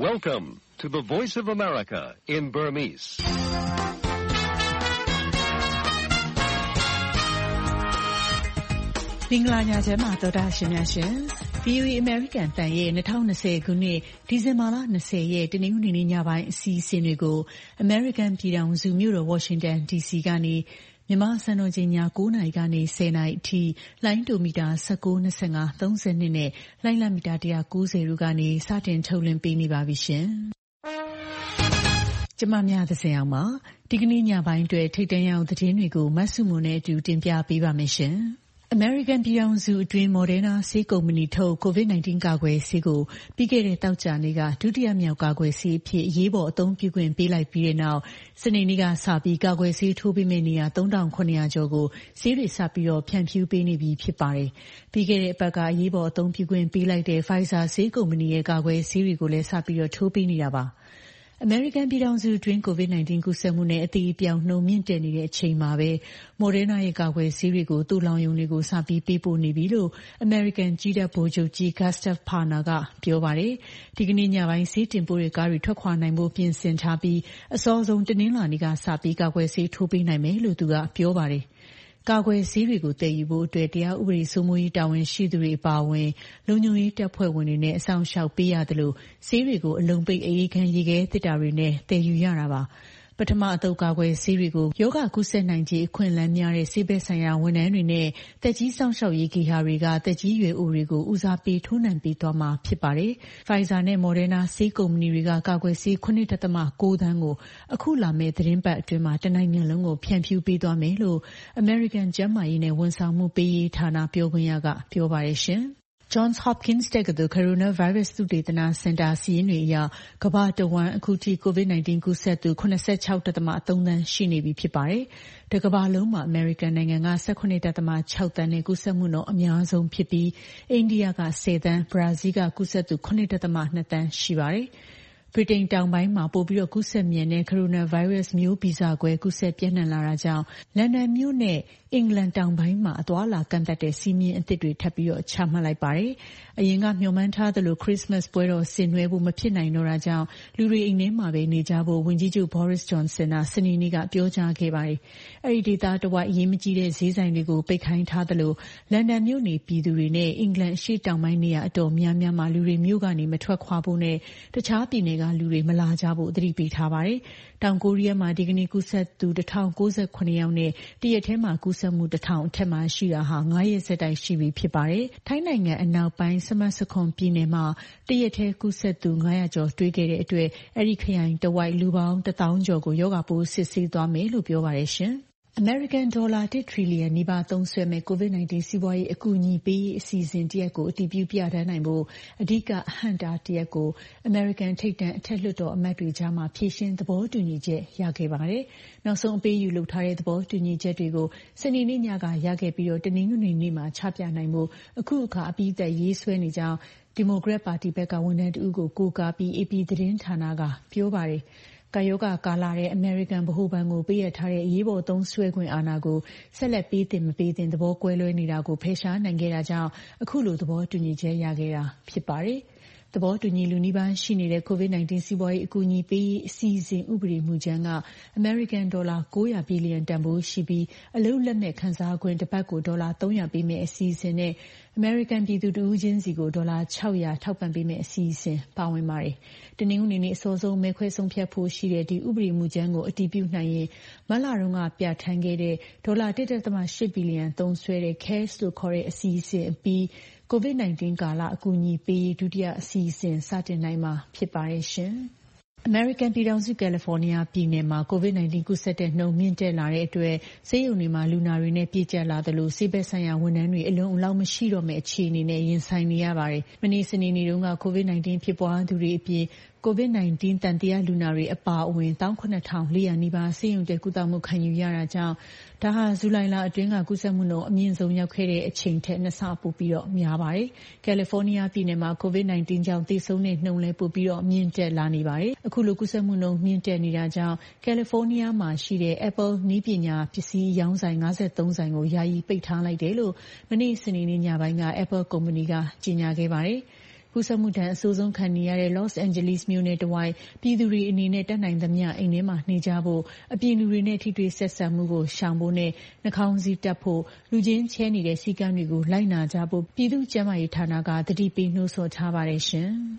Welcome to the Voice of America in Burmese. ။မင်္ဂလာညချမ်းပါသောတာရှင်များရှင်။ VOA American တန်ရဲ့2020ခုနှစ်ဒီဇင်ဘာလ20ရက်တနင်္ဂနွေနေ့ညပိုင်းအစီအစဉ်တွေကို American ပြည်ထောင်စုမြို့တော် Washington DC ကနေမြန်မာစံတော်ချိန်ည9:00 နာရီကနေ10:00 နာရီအထိလိုင်းဒိုမီတာ19, 25, 32နဲ့လိုင်းလမီတာ190တို့ကနေစတင်ထုတ်လွှင့်ပေးနေပါပြီရှင်။ကျမများသစဉ်အောင်ပါဒီကနေ့ညပိုင်းအတွက်ထိပ်တန်းရောက်သတင်းတွေကိုမဆုမွန်နဲ့အတူတင်ပြပေးပါမယ်ရှင်။ American ပြည်ထောင်စုအတွင်း Moderna ဆေးကုမ္ပဏီထုတ် COVID-19 ကာကွယ်ဆေးကိုပြီးခဲ့တဲ့သောကြာနေ့ကဒုတိယမြောက်ကာကွယ်ဆေးအဖြစ်အရေးပေါ်အသုံးပြုခွင့်ပေးလိုက်ပြီးတဲ့နောက်စနေနေ့ကစပြီးကာကွယ်ဆေးထိုးပေးမယ့်နေရာ 3,700 ကျော်ကိုဆေးတွေစပြီးဖြန့်ဖြူးပေးနေပြီဖြစ်ပါတယ်။ပြီးခဲ့တဲ့အပတ်ကအရေးပေါ်အသုံးပြုခွင့်ပေးလိုက်တဲ့ Pfizer ဆေးကုမ္ပဏီရဲ့ကာကွယ်ဆေးတွေကိုလည်းစပြီးထိုးပေးနေတာပါ။ American ပြည်ထောင်စုအတွင်း COVID-19 ကူးစက်မှုနဲ့အသေအပျောက်နှုန်းမြင့်တက်နေတဲ့အချိန်မှာပဲ Moderna ရဲ့ကာကွယ်ဆေးတွေကိုသိုလှောင်ရုံတွေကိုစပြီးပေးပို့နေပြီလို့ American ကြည်းတပ်ဗိုလ်ချုပ်ကြီး Gustave Perna ကပြောပါတယ်။ဒီကနေ့ညပိုင်းဆေးတင်ပို့တဲ့ကားတွေထွက်ခွာနိုင်ဖို့ပြင်ဆင်ထားပြီးအစောဆုံးတနင်္လာနေ့ကစပြီးကာကွယ်ဆေးထိုးပေးနိုင်မယ်လို့သူကပြောပါတယ်။ကာကွယ်ဆေးတွေကိုတည်ယူဖို့အတွက်တရားဥပဒေစိုးမိုးရေးတာဝန်ရှိသူတွေအပါအဝင်လုံခြုံရေးတပ်ဖွဲ့ဝင်တွေနဲ့အဆောင်ရှောက်ပေးရတယ်လို့ဆေးတွေကိုအလုံးပိတ်အရေးခံရေခဲတစ်တာတွေနဲ့တည်ယူရတာပါပထမအသုတ်ကာကွယ်ဆေးတွေကိုယောဂကုသနိုင်ခြင်းအခွင့်အလမ်းများတဲ့ဆေးဘက်ဆိုင်ရာဝန်ထမ်းတွေနဲ့တက်ကြီးဆောင်ရှောက်ရေးဂေဟာတွေကတက်ကြီးရွယ်အိုတွေကိုဦးစားပေးထိုးနှံပေးသွားမှာဖြစ်ပါတယ်။ Pfizer နဲ့ Moderna ဆေးကုမ္ပဏီတွေကကာကွယ်ဆေး 9.9 သန်းကိုအခုလာမယ့်သတင်းပတ်အတွင်းမှာတနိုင်ငံလုံးကိုဖြန့်ဖြူးပေးသွားမယ်လို့ American ကျန်းမာရေးနဲ့ဝန်ဆောင်မှုပေးရေးဌာနပြောခွင့်ရကပြောပါတယ်ရှင်။ Johns Hopkins တက္ကသိုလ် Coronavirus သုတေသနစင်တာစာရင်းတွေအရကမ္ဘာတဝန်းအခုထိ COVID-19 ကူးစက်သူ 86.3 သန်းရှိနေပြီဖြစ်ပါတယ်။တကမ္ဘာလုံးမှာ American နိုင်ငံက 18.6 သန်းနဲ့ကူးစက်မှုနှုန်းအများဆုံးဖြစ်ပြီးအိန္ဒိယက10 သန်း၊ဘရာဇီးကကူးစက်သူ 9.2 သန်းရှိပါတယ်။ဗြိတိန်တောင်ပိုင်းမှာပိုပြီးကူးစက်မြန်တဲ့ Coronavirus မျိုးဗီဇကွဲကူးစက်ပြန့်နှံ့လာတာကြောင့်လန်ဒန်မြို့နဲ့အင်္ဂလန်တောင်ပိုင်းမှာအသွားအလာကန့်သတ်တဲ့စည်းမျဉ်းအသစ်တွေထပ်ပြီးချမှတ်လိုက်ပါတယ်။အရင်ကမျှော်မှန်းထားသလိုခရစ်စမတ်ပွဲတော်ဆင်နွှဲဖို့မဖြစ်နိုင်တော့တာကြောင့်လူတွေအိမ်ထဲမှာပဲနေကြဖို့ဝန်ကြီးချုပ် Boris Johnson ကစနေနေ့ကပြောကြားခဲ့ပါတယ်။အဲဒီဒေသတဝိုက်အရေးမကြီးတဲ့ဈေးဆိုင်တွေကိုပိတ်ခိုင်းထားသလိုလန်ဒန်မြို့နေပြည်သူတွေနဲ့အင်္ဂလန်အရှေ့တောင်ပိုင်းနေရာအတော်များများမှာလူတွေမြို့ကနေမထွက်ခွာဖို့နဲ့တခြားပြည်နယ်ကလူတွေမလာကြဖို့သတိပေးထားပါတယ်။တောင်ကိုရီးယားမှာဒီကနေ့ကူးစက်သူ 1,098 ယောက်နဲ့တရက်ထဲမှာကူးစက်မှု 1,000 အထက်မှာရှိတာဟာ9 ရက်ဆက်တိုက်ရှိပြီဖြစ်ပါတယ်။ထိုင်းနိုင်ငံအနောက်ပိုင်းစမတ်စခွန်ပြည်နယ်မှာတရက်ထဲကူးစက်သူ900ကျော်တွေ့ခဲ့တဲ့အတွက်အဲဒီခရိုင်တဝိုက်လူပေါင်း 1,000 ကျော်ကိုရောဂါပိုးစစ်ဆေးသွားမယ်လို့ပြောပါတယ်ရှင်။ American ဒေါ်လာ1 ထရီလီယံနီးပါးသုံးစွဲမဲ့ COVID-19 စီးပွားရေးအကူအညီပေးရေးအစီအစဉ်တရပ်ကိုအတည်ပြုပြဋ္ဌာန်းနိုင်ဖို့အဓိကအဟန့်အတားတရပ်ကို American ထိပ်တန်းအထက်လွှတ်တော်အမတ်တွေကြားမှာဖြေရှင်းသဘောတူညီချက်ရခဲ့ပါတယ်။နောက်ဆုံးအပေးအယူလုပ်ထားတဲ့သဘောတူညီချက်တွေကိုစနေနေ့ညကရခဲ့ပြီးတနင်္ဂနွေနေ့မှာချပြနိုင်ဖို့အခုအခါအပြီးသက်ရေးဆွဲနေကြောင်းဒီမိုကရက်ပါတီဘက်ကဝန်ထမ်းတဦးကိုကိုးကားပြီး AP သတင်းဌာနကပြောပါတယ်။ကပ်ရောဂါကာလတဲ့အမေရိကန်ဗဟိုဘဏ်ကိုပေးအပ်ထားတဲ့အရေးပေါ်သုံးစွဲခွင့်အာဏာကိုဆက်လက်ပေးသင့်မပေးသင့်သဘောကွဲလွဲနေတာကိုဖယ်ရှားနိုင်ခဲ့တာကြောင့်အခုလိုသဘောတူညီချက်ရခဲ့တာဖြစ်ပါတယ်။သဘောတူညီလူနီးပါးရှိနေတဲ့ COVID-19 စီးပွားရေးအကူအညီပေးရေးအစီအစဉ်ဥပဒေမူကြမ်းကအမေရိကန်ဒေါ်လာ900ဘီလီယံတန်ဖိုးရှိပြီးအလုပ်လက်မဲ့ခန်းစားခွင့်တစ်ပတ်ကိုဒေါ်လာ300ပေးမယ့်အစီအစဉ်နဲ့အမေရိကန်ပြည်သူတဦးချင်းစီကိုဒေါ်လာ600ထောက်ပံ့ပေးမယ့်အစီအစဉ်ပါဝင်ပါတယ်။တနင်္ဂနွေနေ့အစောဆုံးမဲခွဲဆုံးဖြတ်ဖို့ရှိတဲ့ဒီဥပဒေမူကြမ်းကိုအတည်ပြုနိုင်ရင်မတ်လတုန်းကပြဋ္ဌာန်းခဲ့တဲ့ဒေါ်လာ 1.8 ဘီလီယံသုံးစွဲတဲ့ CARES လို့ခေါ်တဲ့အစီအစဉ်အပြီး COVID-19 ကာလအကူအညီပေးရေးဒုတိယအစီအစဉ်စတင်နိုင်မှာဖြစ်ပါတယ်ရှင်။ American ပြည်ထောင်စုကယ်လီဖိုးနီးယားပြည်နယ်မှာ COVID-19 ကူးစက်တဲ့နှုန်းမြင့်တက်လာတဲ့အတွက်ဆေးရုံတွေမှာလူနာတွေနဲ့ပြည့်ကျပ်လာသလိုဆေးဘက်ဆိုင်ရာဝန်ထမ်းတွေအလုံအလောက်မရှိတော့မယ့်အခြေအနေနဲ့ရင်ဆိုင်နေရပါတယ်။မနေ့စနေနေ့တုန်းက COVID-19 ဖြစ်ပွားသူတွေအပြင်COVID-19 သံသယလူနာတွေအပါအဝင် 17,400 နီးပါးဆေးရုံတက်ကုသမှုခံယူရတာကြောင့်ဒါဟာဇူလိုင်လအတွင်းကကူးစက်မှုနှုန်းအမြင့်ဆုံးရောက်ခဲ့တဲ့အချိန်ထက်2ဆပိုပြီးများပါတယ်။ကယ်လီဖိုးနီးယားပြည်နယ်မှာ COVID-19 ကြောင့်သေဆုံးတဲ့နှုန်းလည်းပိုပြီးမြင့်တက်လာနေပါတယ်။အခုလိုကူးစက်မှုနှုန်းမြင့်တက်နေတာကြောင့်ကယ်လီဖိုးနီးယားမှာရှိတဲ့ Apple နည်းပညာပစ္စည်းရောင်းဆိုင်53ဆိုင်ကိုယာယီပိတ်ထားလိုက်တယ်လို့မနေ့စနေနေ့ညပိုင်းက Apple ကုမ္ပဏီကကြေညာခဲ့ပါတယ်။ ကူကူးစက်မှုဒဏ်အဆိုးဆုံးခံနေရတဲ့ Los Angeles မြို့နယ်တဝိုက်ပြည်သူတွေအနေနဲ့တတ်နိုင်သမျှအိမ်ထဲမှာနေကြဖို့အပြင်လူတွေနဲ့ထိတွေ့ဆက်ဆံမှုကိုရှောင်ဖို့နဲ့နှာခေါင်းစည်းတပ်ဖို့လူချင်းချဲနေတဲ့စည်းကမ်းတွေကိုလိုက်နာကြဖို့ပြည်သူ့ကျန်းမာရေးဌာနကသတိပေးနှိုးဆော်ထားပါတယ်ရှင်။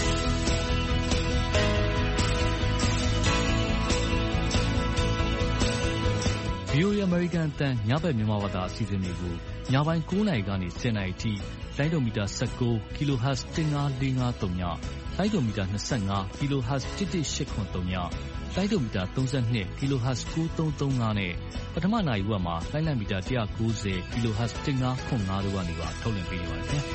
VOA American အသံညဘက်မြန်မာဘာသာအစီအစဉ်တွေကိုညပိုင်း9:00 နာရီကနေ10:00 နာရီထိလိုင်းဒိုမီတာ19 kHz 15553ညလိုင်းဒိုမီတာ25 kHz 11883ညလိုင်းဒိုမီတာ32 kHz 9335နဲ့ပထမနာရီဝက်မှာလိုင်းလံမီတာ190 kHz 1505တို့ကနေပါထုတ်လွှင့်ပေးနေပါတယ်ခင်ဗျာ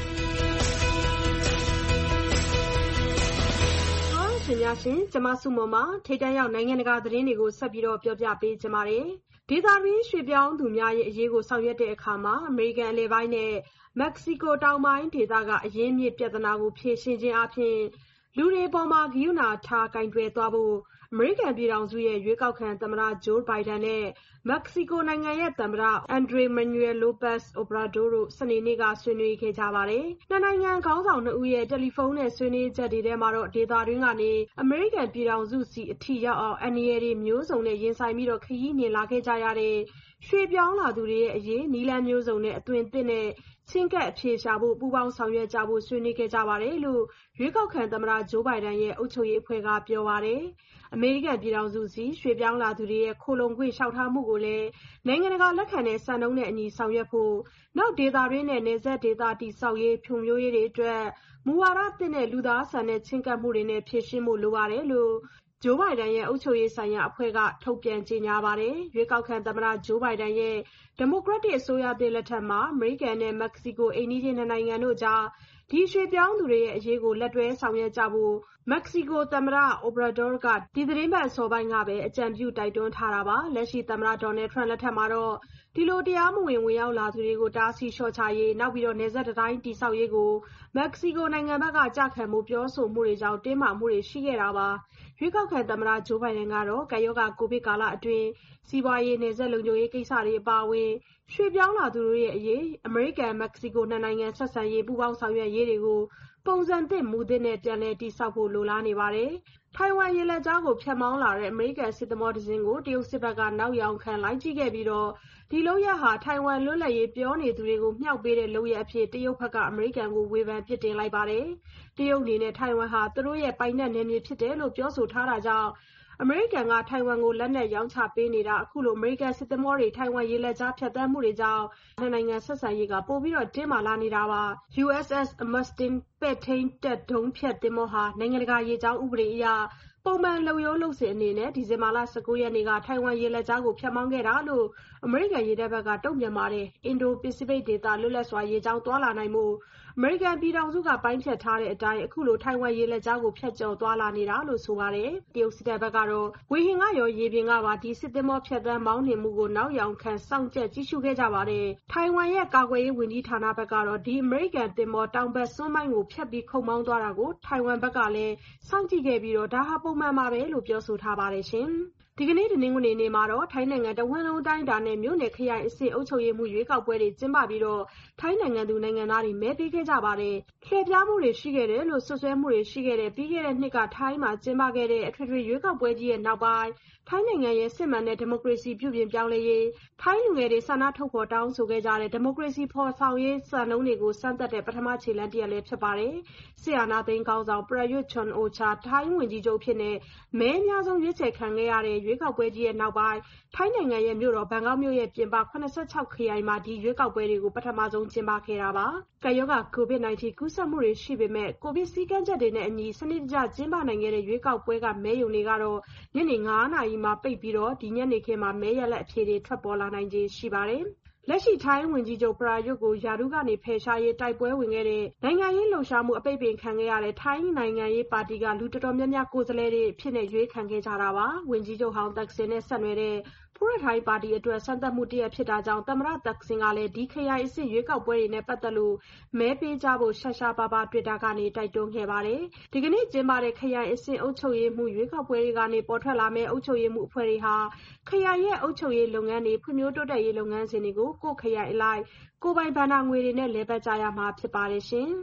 ရှင်များရှင်ကျမစုမွန်မှာထိတ်တန့်ရောက်နိုင်ငံတကာသတင်းတွေကိုဆက်ပြီးတော့ပြောပြပေးကြပါမယ်။ဒေသတွင်းရွှေ့ပြောင်းသူများရဲ့အရေးကိုဆောင်ရွက်တဲ့အခါမှာအမေရိကန်အလယ်ပိုင်းနဲ့မက္ကဆီကိုတောင်ပိုင်းဒေသကအရင်းမြစ်ပြဿနာကိုဖြေရှင်းခြင်းအပြင်လူတွေပေါ်မှာဂရုဏာထားကင်တွယ်သွားဖို့အမေရိကန်ပြည်ထောင်စုရဲ့ရွေးကောက်ခံသမ္မတဂျိုးဘိုင်ဒန်နဲ့မက္ကဆီကိုနိုင်ငံရဲ့သမ္မတအန်ဒရေမန်နျူရယ်လိုပက်စ်အိုဘရာဒိုတို့စနေနေ့ကဆွေးနွေးခဲ့ကြပါတယ်။နှစ်နိုင်ငံခေါင်းဆောင်နှစ်ဦးရဲ့တယ်လီဖုန်းနဲ့ဆွေးနွေးချက်တွေထဲမှာတော့ဒေသတွင်းကနေအမေရိကန်ပြည်ထောင်စုစီအထိရောက်အောင်အန္တရာယ်တွေမျိုးစုံနဲ့ရင်ဆိုင်ပြီးတော့ခရီးနှင်လာခဲ့ကြရတဲ့ရွှေ့ပြောင်းလာသူတွေရဲ့အရေးနည်းလမ်းမျိုးစုံနဲ့အသွင်သစ်နဲ့ချင်းကပ်အဖြေရှာဖို့ပူးပေါင်းဆောင်ရွက်ကြဖို့ဆွေးနွေးခဲ့ကြပါတယ်လို့ရွေးကောက်ခံသမ္မတဂျိုးဘိုင်ဒန်ရဲ့အုပ်ချုပ်ရေးအဖွဲ့ကပြောပါတယ်။အမေရိကန်ပြည်ထောင်စုစီရွှေ့ပြောင်းလာသူတွေရဲ့ခိုလုံခွင့်လျှောက်ထားမှုကိုလည်းနိုင်ငံတကာလက်ခံတဲ့စံနှုန်းနဲ့အညီဆောင်ရွက်ဖို့နောက်ဒေသတွင်းနဲ့နယ်စပ်ဒေသတည်ဆောက်ရေးဖြိုမျိုးရေးတွေအတွက်မူဝါဒသစ်နဲ့လူသားဆန်တဲ့ချင်းကပ်မှုတွေနဲ့ဖြည့်ရှင်းဖို့လိုပါတယ်လို့ဂျိုးဘိုင်ဒန်ရဲ့အုပ်ချုပ်ရေးဆိုင်ရာအဖွဲ့ကထုတ်ပြန်ကြေညာပါတယ်။ရွေးကောက်ခံသမ္မတဂျိုးဘိုင်ဒန်ရဲ့ဒီမိုကရက်တစ်အစိုးရသစ်လက်ထက်မှာအမေရိကန်နဲ့မက္ကဆီကိုအိမ်နီးချင်းနိုင်ငံတို့ကြားဒီရွှေ့ပြောင်းသူတွေရဲ့အရေးကိုလက်တွဲဆောင်ရွက်ကြဖို့မက္ကဆီကိုသမ္မတအိုဘရာဒိုကဒီသတင်းပတ်အစောပိုင်းကပဲအကြံပြုတိုက်တွန်းထားတာပါ။လက်ရှိသမ္မတဒေါ်နယ်ထရန့်လက်ထက်မှာတော့ဒီလိုတရားမဝင်ဝင်ရောက်လာသူတွေကိုတားဆီးလျှော့ချရေးနောက်ပြီးတော့နယ်စပ်တိုင်းတည်ဆောက်ရေးကိုမက္ကဆီကိုနိုင်ငံဘက်ကကြခံမှုပြောဆိုမှုတွေကြောင့်တင်းမာမှုတွေရှိခဲ့တာပါ။ရွေးကောက်ခံသမ္မတဂျိုးဘိုင်ဒန်ကတော့ကပ်ရောဂါကိုဗစ်ကာလအတွင်းစီးပွားရေးနယ်စပ်လုံခြုံရေးကိစ္စတွေအပါအဝင်ရွှေ့ပြောင်းလာသူတို့ရဲ့အရေးအမေရိကန်မက္ကဆီကိုနှစ်နိုင်ငံဆက်ဆံရေးပူးပေါင်းဆောင်ရွက်ရေးတွေကိုပုံစံသစ်မူသစ်နဲ့ပြန်လည်တည်ဆောက်ဖို့လိုလားနေပါတယ်။ထိုင်ဝမ်ရေလက်ကြားကိုဖြတ်မောင်းလာတဲ့အမေရိကန်စစ်သင်္ဘောတစ်စင်းကိုတရုတ်စစ်ဘက်ကနောက်ယောင်ခံလိုက်ကြည့်ခဲ့ပြီးတော့ဒီလုပ်ရပ်ဟာထိုင်ဝမ်လွတ်လပ်ရေးပြောနေသူတွေကိုမြှောက်ပေးတဲ့လုပ်ရပ်အဖြစ်တရုတ်ဘက်ကအမေရိကန်ကိုဝေဖန်ပစ်တင်လိုက်ပါတယ်။တရုတ်အနေနဲ့ထိုင်ဝမ်ဟာသူတို့ရဲ့ပိုင်နက်နယ်မြေဖြစ်တယ်လို့ပြောဆိုထားတာကြောင့်အမေရိကန်ကထိုင်ဝမ်ကိုလက်နက်ရောင်းချပေးနေတာအခုလိုအမေရိကန်စစ်သင်္ဘောတွေထိုင်ဝမ်ရေလက်ကြားဖြတ်သန်းမှုတွေကြောင့်နှစ်နိုင်ငံဆက်ဆံရေးကပိုပြီးတော့တင်းမာလာနေတာပါ။ USS Mustin ပဲ့ထိန်းတပ်ဒုံးဖျက်သင်္ဘောဟာနိုင်ငံတကာရေကြောင်းဥပဒေအရပုံမှန်လုပ်ရိုးလုပ်စဉ်အနေနဲ့ဒီဇင်ဘာလ19ရက်နေ့ကထိုင်ဝမ်ရေလက်ကြားကိုဖြတ်မောင်းခဲ့တာလို့အမေရိကန်ရေတပ်ဘက်ကတုံ့ပြန်ပါတယ်။အင်ဒိုပစိဖိတ်ဒေသလွတ်လပ်စွာရေကြောင်းသွားလာနိုင်မှုအမေရိကန်ပြည်ထောင်စုကပိုင်းဖြတ်ထားတဲ့အတိုင်းအခုလိုထိုင်ဝမ်ရေလက်ကြားကိုဖြတ်ကျော်သွားလာနေတာလို့ဆိုပါတယ်။တရုတ်စစ်တပ်ဘက်ကတော့ဝေဟင်ကရောရေပြင်ကပါဒီစစ်သင်္ဘောဖြတ်သန်းမောင်းနှင်မှုကိုနောက်ယောင်ခံစောင့်ကြပ်ကြည့်ရှုခဲ့ကြပါတယ်။ထိုင်ဝမ်ရဲ့ကာကွယ်ရေးဝန်ကြီးဌာနဘက်ကတော့ဒီအမေရိကန်သင်္ဘောတောင်ဘက်စွန်းပိုင်းကိုဖြတ်ပြီးခုတ်မောင်းသွားတာကိုထိုင်ဝမ်ဘက်ကလည်းစောင့်ကြည့်ခဲ့ပြီးတော့ဒါဟာပုံမှန်ပါပဲလို့ပြောဆိုထားပါတယ်ရှင်။ဒီကနေ့တနင်္ဂနွေနေ့မှာတော့ထိုင်းနိုင်ငံတဝန်းလုံးတိုင်းတာနဲ့မြို့နယ်ခရိုင်အဆင့်အုပ်ချုပ်ရေးမှုရွေးကောက်ပွဲတွေကျင်းပပြီးတော့ထိုင်းနိုင်ငံသူနိုင်ငံသားတွေမဲပေးခဲ့ကြပါတယ်။လှည့်ပြားမှုတွေရှိခဲ့တယ်လို့ဆွဆွဲမှုတွေရှိခဲ့တဲ့ပြီးခဲ့တဲ့နှစ်ကထိုင်းမှာကျင်းပခဲ့တဲ့အထွေထွေရွေးကောက်ပွဲကြီးရဲ့နောက်ပိုင်းထိုင်းနိုင်ငံရဲ့စစ်မှန်တဲ့ဒီမိုကရေစီပြုပြင်ပြောင်းလဲရေးထိုင်းလူငယ်တွေဆန္ဒထုတ်ဖော်တောင်းဆိုခဲ့ကြတဲ့ဒီမိုကရေစီဖော်ဆောင်ရေးစံနှုန်းတွေကိုစမ်းသပ်တဲ့ပထမခြေလှမ်းတစ်ရပ်လည်းဖြစ်ပါတယ်။စစ်အာဏာသိမ်းခေါင်းဆောင်ပရာယွတ်ချွန်အိုချာထိုင်းဝန်ကြီးချုပ်ဖြစ်နေမဲအများဆုံးရွေးချယ်ခံခဲ့ရတဲ့ရွေးကောက်ပွဲကြီးရဲ့နောက်ပိုင်းထိုင်းနိုင်ငံရဲ့မြို့တော်ဘန်ကောက်မြို့ရဲ့ပြင်ပ86ခရိုင်မှာဒီရွေးကောက်ပွဲတွေကိုပထမဆုံးကျင်းပခဲ့တာပါ။ကပ်ရောဂါ COVID-19 ကူးစက်မှုတွေရှိပေမဲ့ကိုဗစ်စည်းကမ်းချက်တွေနဲ့အညီစနစ်တကျကျင်းပနိုင်ခဲ့တဲ့ရွေးကောက်ပွဲကမဲရုံတွေကတော့ညနေ9 နာရီမှာပိတ်ပြီးတော့ဒီညနေခင်းမှာမဲရလဒ်အဖြေတွေထွက်ပေါ်လာနိုင်ခြေရှိပါတယ်။လက်ရှိထိုင်းဝန်ကြီးချုပ်ပရာယွတ်ကိုယာဒူးကနေဖယ်ရှားရေးတိုက်ပွဲဝင်ခဲ့တဲ့နိုင်ငံရေးလှုပ်ရှားမှုအပိတ်ပင်ခံခဲ့ရတဲ့ထိုင်းနိုင်ငံရေးပါတီကလူတော်တော်များများကိုယ်စားလှယ်တွေအဖြစ်နဲ့ရွေးခံခဲ့ကြတာပါ။ဝန်ကြီးချုပ်ဟောင်းသက်ဆင်နဲ့ဆက်နွယ်တဲ့ဖူရထိုင်းပါတီအတွက်စမ်းသပ်မှုတစ်ရပ်ဖြစ်တာကြောင့်သမ္မတသက်ဆင်ကလည်းဒီခရိုင်အဆင့်ရွေးကောက်ပွဲတွေနဲ့ပတ်သက်လို့မဲပေးကြဖို့ရှာရှာပါပါတွစ်တာကနေတိုက်တွန်းခဲ့ပါတယ်။ဒီကနေ့ကျင်းပတဲ့ခရိုင်အဆင့်အုပ်ချုပ်ရေးမှုရွေးကောက်ပွဲတွေကနေပေါ်ထွက်လာမယ့်အုပ်ချုပ်ရေးမှုအဖွဲ့တွေဟာခရိုင်ရဲ့အုပ်ချုပ်ရေးလုပ်ငန်းတွေဖွံ့ဖြိုးတိုးတက်ရေးလုပ်ငန်းစဉ်တွေကိုကိုယ်ခရိုင်အလိုက်ကိုယ်ပိုင်ဘဏ္ဍာငွေတွေနဲ့လည်ပတ်ကြရမှာဖြစ်ပါတယ်ရှင်။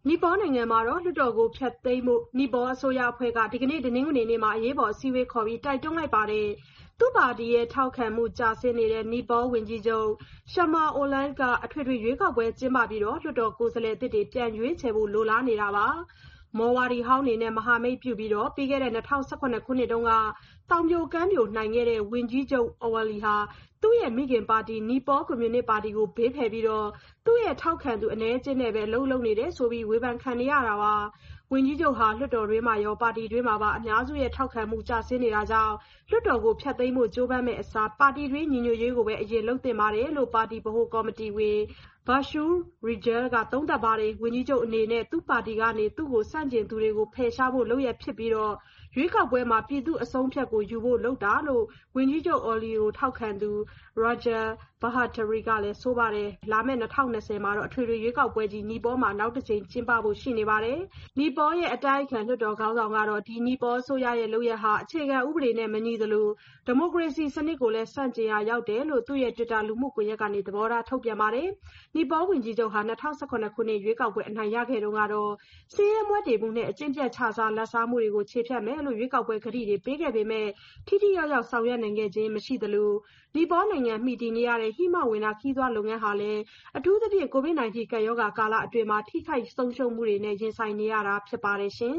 နီပေါနိုင်ငံမှာတော့လွှတ်တော်ကိုဖျက်သိမ်းဖို့နီပေါအစိုးရအဖွဲ့ကဒီကနေ့တနင်္ဂနွေနေ့မှာအရေးပေါ်အစည်းအဝေးခေါ်ပြီးတိုက်တွန်းလိုက်ပါတယ်။သူ့ပါတီရဲ့ထောက်ခံမှုကျဆင်းနေတဲ့နီပေါဝန်ကြီးချုပ်ရှမာအိုလိုင်းကအထွေထွေရွေးကောက်ပွဲကျင်းပပြီးတော့လွှတ်တော်ကိုယ်စားလှယ်သစ်တွေပြန်ရွေးချယ်ဖို့လိုလားနေတာပါ။မော်ဝါဒီဟောင်းနေနဲ့မဟာမိတ်ပြုပြီးတော့ပြီးခဲ့တဲ့2018ခုနှစ်တုန်းကတောင်ပြိုကမ်းပြိုနိုင်ခဲ့တဲ့ဝန်ကြီးချုပ်အော်ဝါလီဟာသူ့ရဲ့မိခင်ပါတီနီပေါကွန်မြူနစ်ပါတီကိုဘေးဖယ်ပြီးတော့သူ့ရဲ့ထောက်ခံသူအနည်းချင်းနဲ့ပဲလှုပ်နေတယ်ဆိုပြီးဝေဖန်ခံနေရတာပါဝန်ကြီးချုပ်ဟာလွှတ်တော်တွင်းမှာရောပါတီတွင်းမှာပါအများစုရဲ့ထောက်ခံမှုကျဆင်းနေတာကြောင့်လွှတ်တော်ကိုဖျက်သိမ်းဖို့ကြိုးပမ်းမဲ့အစားပါတီတွင်းညီညွတ်ရေးကိုပဲအရင်လုပ်သင့်ပါတယ်လို့ပါတီဗဟိုကော်မတီဝင်ဘာရှူရီဂျယ်ကသုံးသပ်ပါတယ်ဝန်ကြီးချုပ်အနေနဲ့သူ့ပါတီကနေသူ့ကိုစန့်ကျင်သူတွေကိုဖယ်ရှားဖို့လုပ်ရဖြစ်ပြီးတော့ရွေးကောက်ပွဲမှာပြည်သူအဆုံးဖြတ်ကိုယူဖို့လုပ်တာလို့ဝန်ကြီးချုပ်အော်လီကိုထောက်ခံသူရာဂျာဘာဟာတရီကလည်းဆိုပါတယ်လာမယ့်2020မှာတော့အထွေထွေရွေးကောက်ပွဲကြီးနီပေါမှာနောက်တစ်ချိန်ကျင်းပဖို့ရှိနေပါတယ်နီပေါရဲ့အတိုက်အခံလွှတ်တော်ခေါင်းဆောင်ကတော့ဒီနီပေါဆိုရရဲ့လုပ်ရဟာအခြေခံဥပဒေနဲ့မညီသလိုဒီမိုကရေစီစနစ်ကိုလည်းဆန့်ကျင်ရာရောက်တယ်လို့သူ့ရဲ့ Twitter လူမှုကွန်ရက်ကနေသဘောထားထုတ်ပြန်ပါတယ်နီပေါဝန်ကြီးချုပ်ဟာ2018ခုနှစ်ရွေးကောက်ပွဲအနိုင်ရခဲ့တုန်းကတော့စီးရဲမွဲတေမှုနဲ့အကျင့်ပြတ်ခြစားလက်စားမှုတွေကိုခြေဖြတ်မယ်လို့ရွေးကောက်ပွဲကတိတွေပေးခဲ့ပေမဲ့ထိထိရောက်ရောက်ဆောင်ရွက်နိုင်ခဲ့ခြင်းမရှိသလိုနီပေါနိုင်ငံမှီတည်နေရတဲ့ဟိမဝန္တာခီးသွွားလုပ်ငန်းဟာလည်းအထူးသဖြင့် COVID-19 ကပ်ရောဂါကာလအတွင်းမှာထိခိုက်ဆုံးရှုံးမှုတွေနဲ့ရင်ဆိုင်နေရတာဖြစ်ပါတယ်ရှင်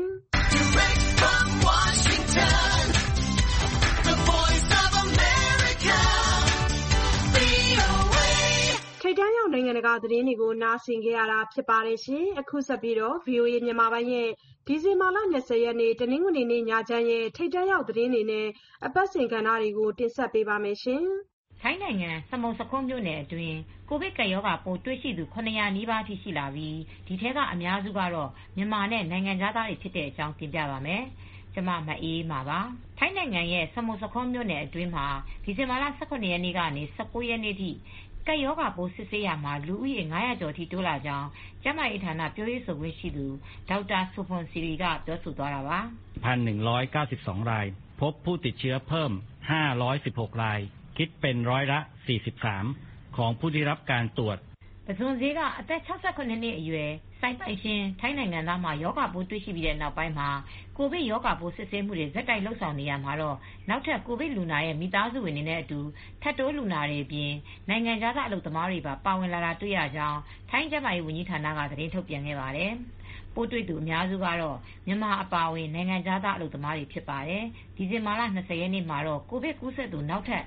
ထိပ်တန်းရောက်နိုင်ငံတကာသတင်းတွေကိုနားဆင်ကြရတာဖြစ်ပါတယ်ရှင်အခုဆက်ပြီးတော့ VOA မြန်မာပိုင်းရဲ့ဒီဇင်ဘာလ20ရက်နေ့တနင်္ဂနွေနေ့ညချမ်းရဲ့ထိပ်တန်းရောက်သတင်းတွေနဲ့အပတ်စဉ်ကဏ္ဍတွေကိုတင်ဆက်ပေးပါမယ်ရှင်ထိုင်းနိုင်ငံစမုံစခွန်းမြို့နယ်အတွင်းကိုဗစ်ကပ်ရောဂါပိုးတွေ့ရှိသူ900နီးပါးထိရှိလာပြီးဒီထဲကအများစုကတော့မြန်မာနဲ့နိုင်ငံခြားသားတွေဖြစ်တဲ့အကြောင်းတင်ပြပါမယ်။ကျမမအေးမှာပါ။ထိုင်းနိုင်ငံရဲ့စမုံစခွန်းမြို့နယ်အတွင်းမှာဒီဇင်ဘာလ18ရက်နေ့ကနေ19ရက်နေ့ထိကပ်ရောဂါပိုးစစ်ဆေးရမှာလူဦးရေ900ကျော်ထိတိုးလာကြောင်းကျန်းမာရေးဌာနပြောရေးဆိုခွင့်ရှိသူဒေါက်တာဆူဖွန်စီရီကပြောဆိုသွားတာပါ 1,192 รายพบผู้ติดเชื้อเพิ่ม516 รายคิดเป็นร้อยละ43ของผู้ที่รับการตรวจပဇွန်ဈေးကအသက်68နှစ်အရွယ်စိုင်းပိုင်ရှင်ထိုင်းနိုင်ငံသားမှာရောဂါပိုးတွေ့ရှိပြီးတဲ့နောက်ပိုင်းမှာကိုဗစ်ရောဂါပိုးစစ်ဆေးမှုတွေဇက်တိုက်လှုပ်ဆောင်နေရမှာတော့နောက်ထပ်ကိုဗစ်လူနာရဲ့မိသားစုဝင်တွေနဲ့အတူထပ်တိုးလူနာတွေအပြင်နိုင်ငံခြားသားအလုပ်သမားတွေပါဝင်လာတာတွေ့ရကြောင်းထိုင်းကျန်းမာရေးဝန်ကြီးဌာနကသတင်းထုတ်ပြန်ခဲ့ပါတယ်ပိုးတွေ့သူအများစုကတော့မြန်မာအပါအဝင်နိုင်ငံခြားသားအလုပ်သမားတွေဖြစ်ပါတယ်ဒီဇင်ဘာလ20ရက်နေ့မှာတော့ကိုဗစ်ကူးစက်သူနောက်ထပ်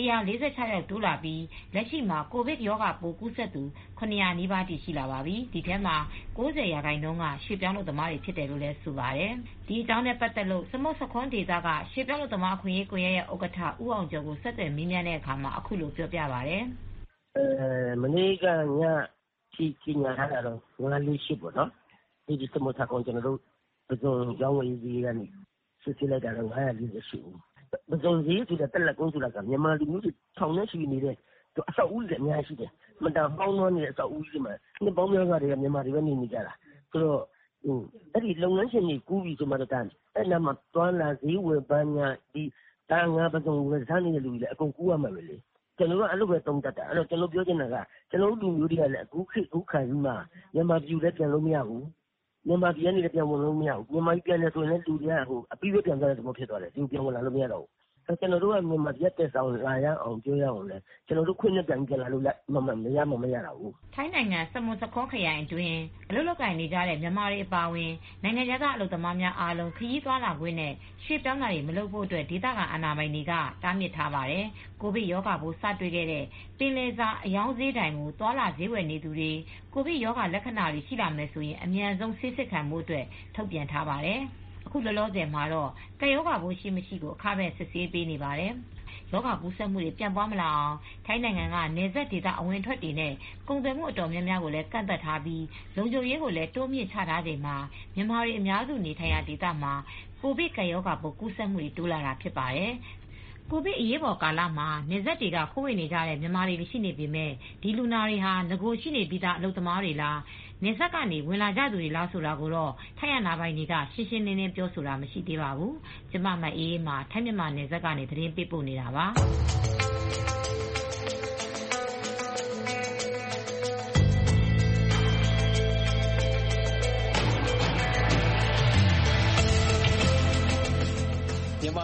146ယောက်တိုးလာပြီးလက်ရှိမှာကိုဗစ်ရောဂါပိုးကူးစက်သူ900နီးပါးထိရှိလာပါပြီဒီထဲမှာ90% ကရွှေ့ပြောင်းအလုပ်သမားတွေဖြစ်တယ်လို့လည်းဆိုပါတယ်ဒီအကြောင်းနဲ့ပတ်သက်လို့စမုတ်စခွန်းဒေသကရွှေ့ပြောင်းအလုပ်သမားအခွင့်အရေးကွန်ရက်ရဲ့ဥက္ကဋ္ဌဦးအောင်ကျော်ကိုဆက်သွယ်မေးမြန်းတဲ့အခါမှာအခုလိုပြောပြပါတယ်မနေ့ကညကြီးညာထားတာတော့948ပေါ့နော်ဒီစမုတ်စခွန်းကျွန်တော်တို့ပဇွန်ကျောင်းဝေးကြီးကနေစစ်စစ်လိုက်တာတော့948ဦးပဇွန်ဈေးဆိုတာတက်လက်ကုန်းဆိုတာကမြန်မာလူမျိုးတွေထောင်နဲ့ရှိနေတဲ့အဆောက်အဦတွေအများကြီးတယ်မတန်ပေါင်းနေတဲ့အဆောက်အဦတွေမှာနှစ်ပေါင်းများစွာတွေကမြန်မာတွေပဲနေကြတာဆိုတော့အဲ့ဒီလုပ်ငန်းရှင်တွေကူးပြီးဆိုမှတော့အဲ့နာမှာတွန်းလာဈေးဝယ်ပန်းညာဒီတာငါပဇွန်ဝယ်စားနေတဲ့လူတွေလည်းအကုန်ကူးရမှာပဲလေကျွန်တော်တို့အဲ့လိုပဲတုံးတတ်တာအဲ့တော့ကျွန်တော်ပြောချင်တာကကျွန်တော်တို့လူမျိုးတွေကလည်းအခုခံပြီးမှမြန်မာပြည်လည်းပြန်လို့မရဘူးမြန်မာပြည်ကနေလည်းပြန်ဝင်လို့မရဘူးမြန်မာပြည်ပြန်နေဆိုရင်လည်းလူတွေကအပြီးပဲပြန်သွားတဲ့သဘောဖြစ်သွားတယ်ဒီပြန်ဝင်လာလို့မရတော့ဘူးကျွန်တော်တို့ကမြန်မာပြည်တက်ဆောင်လာရအောင်ပြောရအောင်လေကျွန်တော်တို့ခွင့်နဲ့ပြန်လာလို့မရတာဘူးထိုင်းနိုင်ငံစမုံစခွန်းခရိုင်အတွင်းအလုပ်လုပ်ကိုင်နေကြတဲ့မြန်မာတွေအပါအဝင်နိုင်ငံခြားသားအလုပ်သမားများအားလုံးခရီးသွားလာခွင့်နဲ့ရွှေ့ပြောင်းတာတွေမလုပ်ဖို့အတွက်ဒေသခံအာဏာပိုင်တွေကတားမြစ်ထားပါတယ်ကိုဗစ်ရောဂါပိုးစတွေ့ခဲ့တဲ့ပင်လယ်စာအယောင်ဈေးတိုင်ကိုသွာလာဈေးဝယ်နေသူတွေကိုဗစ်ရောဂါလက္ခဏာတွေရှိလာမယ်ဆိုရင်အမြန်ဆုံးဆေးစစ်ခံမှုအတွက်ထုတ်ပြန်ထားပါတယ်အခုလောလောဆယ်မှာတော့ကပ်ရောဂါပိုးရှိမရှိကိုအခမဲ့စစ်ဆေးပေးနေပါတယ်။ရောဂါကူးစက်မှုတွေပြန့်ပွားမလာအောင်ထိုင်းနိုင်ငံကနယ်စပ်ဒေသအဝင်ထွက်တွေနဲ့ကုန်သွယ်မှုအတော်များများကိုလည်းကန့်သတ်ထားပြီးလုံခြုံရေးကိုလည်းတိုးမြင့်ချထားချိန်မှာမြန်မာတွေအများစုနေထိုင်ရာဒေသမှာကိုဗစ်ကပ်ရောဂါပိုးကူးစက်မှုတွေတိုးလာတာဖြစ်ပါတယ်။ကိုဗစ်အရေးပေါ်ကာလမှာနေဆက်တွေကခိုးဝင်နေကြတဲ့မြန်မာတွေရှိနေပေမဲ့ဒီလူနာတွေဟာငကိုရှိနေပြီးသားအလုပ်သမားတွေလားနေဆက်ကနေဝင်လာကြသူတွေလားဆိုတာကိုတော့ထိုင်းအာဏာပိုင်တွေကရှင်းရှင်းလင်းလင်းပြောဆိုတာမရှိသေးပါဘူး။ကျမမအေးမှာထိုင်းမြန်မာနေဆက်ကနေသတင်းပေးပို့နေတာပါ။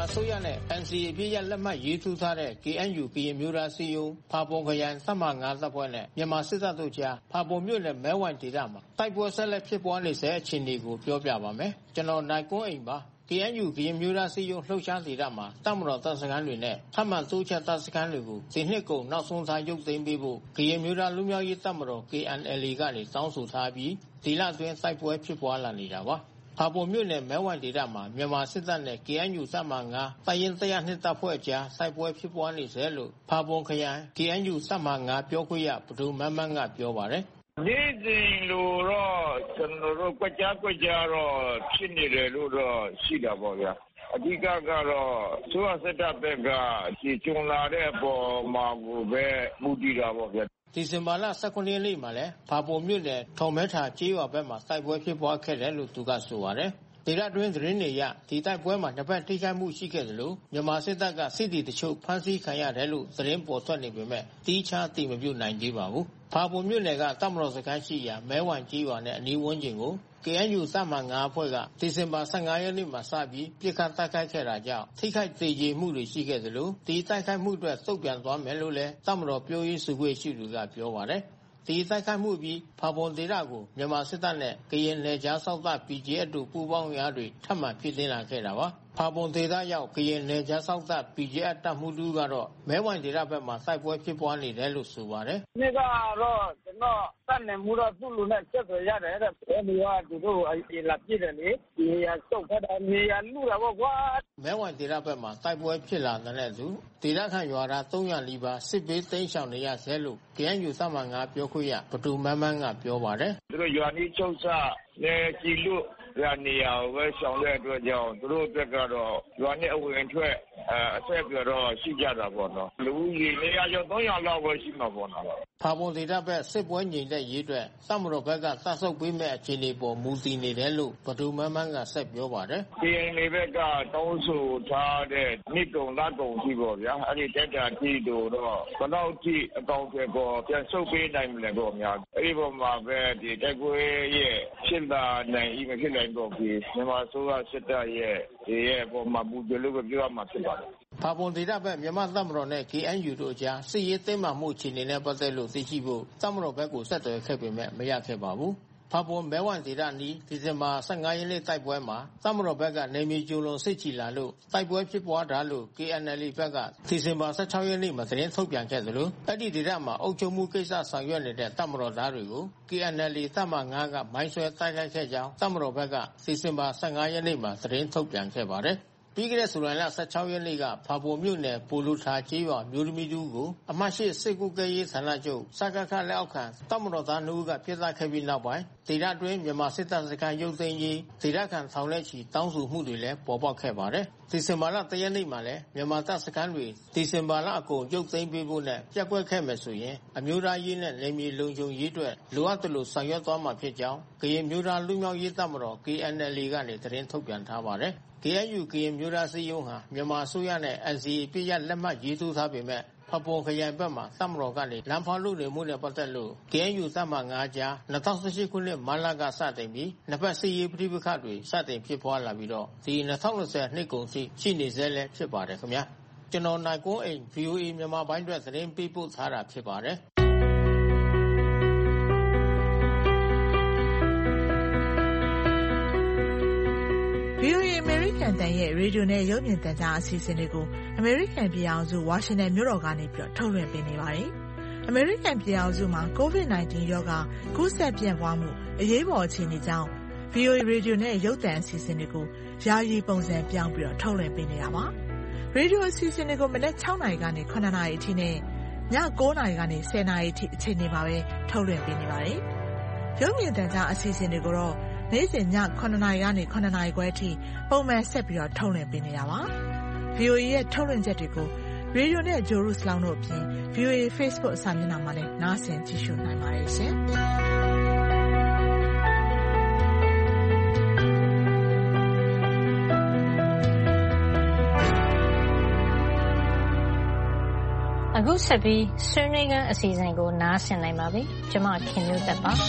စိုးရနဲ့ NCA အပစ်ရပ်လက်မှတ်ရေးထိုးထားတဲ့ KNU ကရင်မျိုးသားအစည်းအရုံး ဖာပွန်ခရိုင်တပ်မဟာ တပ်ဖွဲ့နဲ့မြန်မာစစ်တပ်တို့ကြား ဖာပွန်မြို့နယ်မဲဝိုင်ဒေသမှာတိုက်ပွဲဆက်လက်ဖြစ်ပွါးနေဆဲအခြေအနေကိုပြောပြပါမယ်။ နိုင်ကွန်းအိန်ပါ။ KNU ကရင်မျိုးသားအစည်းအရုံးလှုပ်ရှားဒေသမှာတပ်မတော်တပ်စခန်းတွေနဲ့ထပ်မံတိုးချဲ့တပ်စခန်းတွေကိုဒီနှစ်ကုန်နောက်ဆုံးထားရုပ်သိမ်းပေးဖို့ကရင်မျိုးသားလူမျိုးရေးတပ်မတော် KNLA ကနေတောင်းဆိုထားပြီးဒီလအတွင်းတိုက်ပွဲဖြစ်ပွါးလာနေတာပါ။ ဖာပွန်မြို့နယ်မဲဝိုင်ဒေသမှာမြန်မာစစ်တပ်နဲ့ KNU တပ်မဟာ တပ်ရင်း တပ်ဖွဲ့အကြားတိုက်ပွဲဖြစ်ပွါးနေဆဲလို့ဖာပွန်ခရိုင် KNU တပ်မဟာ ပြောခွင့်ရပဒိုမန်းမန်းကပြောပါတယ်။နေ့စဉ်လိုတော့ကျွန်တော်တို့ကွက်ကြားတော့ဖြစ်နေတယ်လို့တော့ရှိတာပေါ့ဗျာ။အဓိကကတော့ဆိုရစစ်တပ်ဘက်ကဒီကျုံလာတဲ့အပေါ်မှာကိုပဲမူတည်တာပေါ့ဗျာ။ဒီဇင်ဘာလ ရက်နေ့မှာလည်းဖာပွန်မြို့နယ်ထော်မဲထာကျေးရွာဘက်မှာတိုက်ပွဲဖြစ်ပွါးခဲ့တယ်လို့သူကဆိုပါတယ်။ဒေသတွင်းသတင်းတွေအရဒီတိုက်ပွဲမှာနှစ်ဖက်ထိခိုက်မှုရှိခဲ့သလိုမြန်မာစစ်တပ်ကစစ်သည်တချို့ဖမ်းဆီးခံရတယ်လို့သတင်းပေါ်ထွက်နေပေမဲ့တီးခြားတည်မပြုနိုင်သေးပါဘူး။ဖာပွန်မြို့နယ်ကတပ်မတော်စခန်းရှိရာမဲဝိုင်ကျေးရွာနဲ့အနီးဝန်းကျင်ကိုKNU တပ်မဟာ အဖွဲ့ကဒီဇင်ဘာ ရက်နေ့မှာစပြီးပစ်ခတ်တိုက်ခိုက်ခဲ့တာကြောင့်ထိခိုက်သေကျေမှုတွေရှိခဲ့သလိုဒီတိုက်ခိုက်မှုအတွက်တုံ့ပြန်သွားမယ်လို့လည်းတပ်မတော်ပြောရေးဆိုခွင့်ရှိသူကပြောပါတယ်။ ဒီတိုက်ခိုက်မှုပြီးဖာပွန်ဒေသကိုမြန်မာစစ်တပ်နဲ့ကရင်နယ်ခြားစောင့်တပ် BGF တို့ပူးပေါင်းအင်အားတွေထပ်မံဖြည့်တင်းလာခဲ့တာပါ။ဖာပွန်ဒေသရောက်ကရင်နယ်ခြားစောင့်တပ် BGF တပ်မှူးတူကတော့မဲဝိုင်ဒေသဘက်မှာတိုက်ပွဲဖြစ်ပွါးနေတယ်လို့ဆိုပါတယ်။နေ့ကတော့ကျွန်တော်တပ်နယ်မှူးတော့သူ့လူနဲ့ဆက်သွယ်ရတယ်တဲ့။အဲဒီကသူတို့လာပြည့်တယ်လေ။ဒီရစုပ်ဖက်တာနေရလူတာပေါ့ကွာ။မဲဝိုင်ဒေသဘက်မှာတိုက်ပွဲဖြစ်လာတဲ့သူဒေသခံရွာသား300နီးပါးစစ်ဘေးတိမ်းရှောင်နေရဆဲလို့ KNU တပ်မဟာ ပြောခွင့်ရပဒိုမန်းမန်းကပြောပါတယ်။သူတို့ရွာနီးချုပ်စနဲ့ကြည်လို့နေရာကိုပဲရှောင်တဲ့အတွက်ကြောင့်သူတို့အတွက်ကတော့ရွာနဲ့အဝင်ထွက်အဆက်ပြတော့ရှိကြတာပေါ့နော်လူကြီးနေရာကျော်300လောက်ပဲရှိမှာပေါ့နော်ဖာပွန်ဒေသဘက်စစ်ပွဲငြိမ်တဲ့ရေးအတွက်တပ်မတော်ဘက်ကတပ်ဆုပ်ပေးမဲ့အခြေအနေပေါ်မူတည်နေတယ်လို့ပဒိုမန်းမန်းကဆက်ပြောပါတယ်။KNLဘက်ကတောင်းဆိုထားတဲ့နှစ်ကုန်လကုန်ရှိပေါ့ဗျာအဲ့ဒီတက်တာကြည့်တော့ဘယ်တော့ကြည့်အကောင့်တွေပေါ်ပြန်ဆုပ်ပေးနိုင်မလဲပေါ့များအဲ့ဒီပေါ်မှာပဲဒီတိုက်ပွဲရဲ့ဖြစ်လာနိုင်မဖြစ်နိုင်တော့ပြီးမြန်မာဆိုရစစ်တပ်ရဲ့ပေါ်မှာမူတည်လို့ပြောရမှာဖြစ်ပါတယ်ဖာပွန်ဒေသဘက်မြန်မာတပ်မတော်နဲ့ KNU တို့အကြားစစ်ရေးတင်းမာမှုအခြေအနေနဲ့ပတ်သက်လို့သိရှိဖို့တပ်မတော်ဘက်ကိုဆက်သွယ်ခဲ့ပေမဲ့မရခဲ့ပါဘူး။ဖာပွန်မဲဝိုင်ဒေသနီးဒီဇင်ဘာ ရက်နေ့တိုက်ပွဲမှာတပ်မတော်ဘက်ကနေမီကျူလွန်စစ်ချီလာလို့တိုက်ပွဲဖြစ်ပွါးတာလို့ KNL ဘက်ကဒီဇင်ဘာ ရက်နေ့မှာသတင်းထုတ်ပြန်ခဲ့သလိုအဲ့ဒီဒေသမှာအုပ်ချုပ်မှုကိစ္စဆောင်ရွက်နေတဲ့တပ်မတော်သားတွေကို KNL တပ်မဟာ ကမိုင်းဆွဲတိုက်ခိုက်ခဲ့ကြောင်းတပ်မတော်ဘက်ကဒီဇင်ဘာ ရက်နေ့မှာသတင်းထုတ်ပြန်ခဲ့ပါတယ်။ပြီးခဲ့တဲ့ဇူလိုင်လ ရက်နေ့ကဖာပွန်မြို့နယ်ပိုလူထာကျေးရွာမျိုးသမီးတူကိုအမှတ် စစ်ကူကရေးဌာနချုပ်စကခလက်အောက်ခံတပ်မတော်သား2ဦးကပြစ်ဒဏ်ခဲ့ပြီးနောက်ပိုင်းဒေသတွင်းမြန်မာစစ်တပ်စခန်းရုပ်သိမ်းရေးဒေသခံထောင်နဲ့ချီတောင်းဆိုမှုတွေလည်းပေါ်ပေါက်ခဲ့ပါတယ်။ဒီဇင်ဘာလ ရက်နေ့မှာလည်းမြန်မာတပ်စခန်းတွေဒီဇင်ဘာလအကုန်ရုပ်သိမ်းပေးဖို့နဲ့ပြက်ကွက်ခဲ့မယ်ဆိုရင်အမျိုးသားရေးနဲ့နယ်မြေလုံခြုံရေးအတွက်လိုအပ်တယ်လို့ဆောင်ရွက်သွားမှာဖြစ်ကြောင်းကရင်မျိုးသားလူမျိုးရေးတပ်မတော် KNLA ကနေသတင်းထုတ်ပြန်ထားပါတယ်။ KNU ကရင်မျိုးသားအစည်းအရုံးဟာမြန်မာအစိုးရနဲ့ NCA အပစ်ရပ်လက်မှတ်ရေးထိုးထားပေမဲ့ဖာပွန်ခရိုင်ဘက်မှာတပ်မတော်ကနေလမ်းဖောက်လုပ်နေမှုနဲ့ပတ်သက်လို့ KNU တပ်မဟာ ကြား2018ခုနှစ်မတ်လကစတင်ပြီးနှစ်ဖက်စစ်ရေးပဋိပက္ခတွေစတင်ဖြစ်ပွါးလာပြီးတော့ဒီ2020နှစ်ကုန်ထိရှိနေဆဲလည်းဖြစ်ပါတယ်ခင်ဗျာကျွန်တော်နိုင်ကွန်းအိန် VOA မြန်မာပိုင်းအတွက်သတင်းပေးပို့ထားတာဖြစ်ပါတယ် VOA အမေရိကန်တန်ရဲ့ရေဒီယိုနဲ့ရုပ်မြင်သံကြားအစီအစဉ်တွေကိုအမေရိကန်ပြည်အောင်စုဝါရှင်တန်မြို့တော်ကနေပြီးထုတ်လွှင့်ပေးနေပါတယ်။အမေရိကန်ပြည်အောင်စုမှာ COVID-19 ရောဂါကူးစက်ပြန့်ပွားမှုအရေးပေါ်အခြေအနေကြောင့် VOA ရေဒီယိုနဲ့ရုပ်သံအစီအစဉ်တွေကိုယာယီပုံစံပြောင်းပြီးထုတ်လွှင့်ပေးနေတာပါ။ရေဒီယိုအစီအစဉ်တွေကိုမနက်6နာရီကနေ9နာရီအထိနဲ့ည9နာရီကနေ10နာရီအထိအချိန်တွေမှာပဲထုတ်လွှင့်ပေးနေပါတယ်။ရုပ်မြင်သံကြားအစီအစဉ်တွေကိုတော့နေ့စဉ်ည9နာရီကနေ9နာရီခွဲအထိပုံမှန်ဆက်ပြီးထုတ်လွှင့်ပေးနေတာပါ။ VOA ရဲ့ထုတ်လွှင့်ချက်တွေကိုရေဒီယိုနဲ့ဂျိုရုစလောင်းတို့အပြင် VOA Facebook စာမျက်နှာမှာလည်းနားဆင်ကြည့်ရှုနိုင်ပါတယ်ရှင်။အခုဆက်ပြီးဆွေးနွေးခန်းအစီအစဉ်ကိုနားဆင်နိုင်ပါပြီ။ကျွန်မခင်မျိုးသက်ပါ။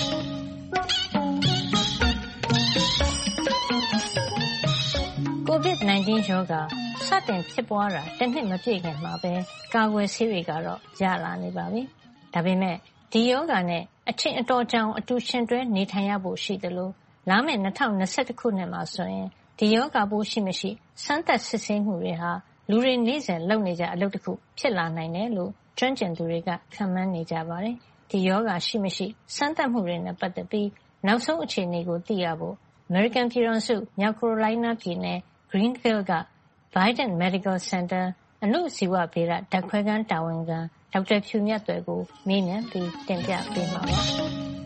COVID-19 ရောဂါစတင်ဖြစ်ပွားတာတစ်နှစ်မပြည့်ခင်မှာပဲကာကွယ်ဆေးတွေကတော့ရလာနေပါပြီ။ဒါပေမဲ့ဒီရောဂါနဲ့အချိန်အတော်ကြာအတူရှင်တွဲနေထိုင်ရဖို့ရှိတယ်လို့လာမယ့်2021ခုနှစ်မှာဆိုရင်ဒီရောဂါပိုးရှိမရှိစမ်းသပ်စစ်ဆေးမှုတွေဟာလူတွေနေ့စဉ်လုပ်နေကြအလုပ်တစ်ခုဖြစ်လာနိုင်တယ်လို့ကျွမ်းကျင်သူတွေကခန့်မှန်းနေကြပါတယ်။ဒီရောဂါရှိမရှိစမ်းသပ်မှုတွေနဲ့ပတ်သက်ပြီးနောက်ဆုံးအခြေအနေကိုသိရဖို့ American ပြည်ထောင်စုမြောက်ကာရိုလိုင်းနားပြည်နယ် Greenville က Vidant Medical Center အဏုဇီဝဗေဒဓာတ်ခွဲခန်းတာဝန်ခံဒေါက်တာဖြူမြတ်သွယ်ကိုမေးမြန်းပြီးတင်ပြပေးမှာပါ။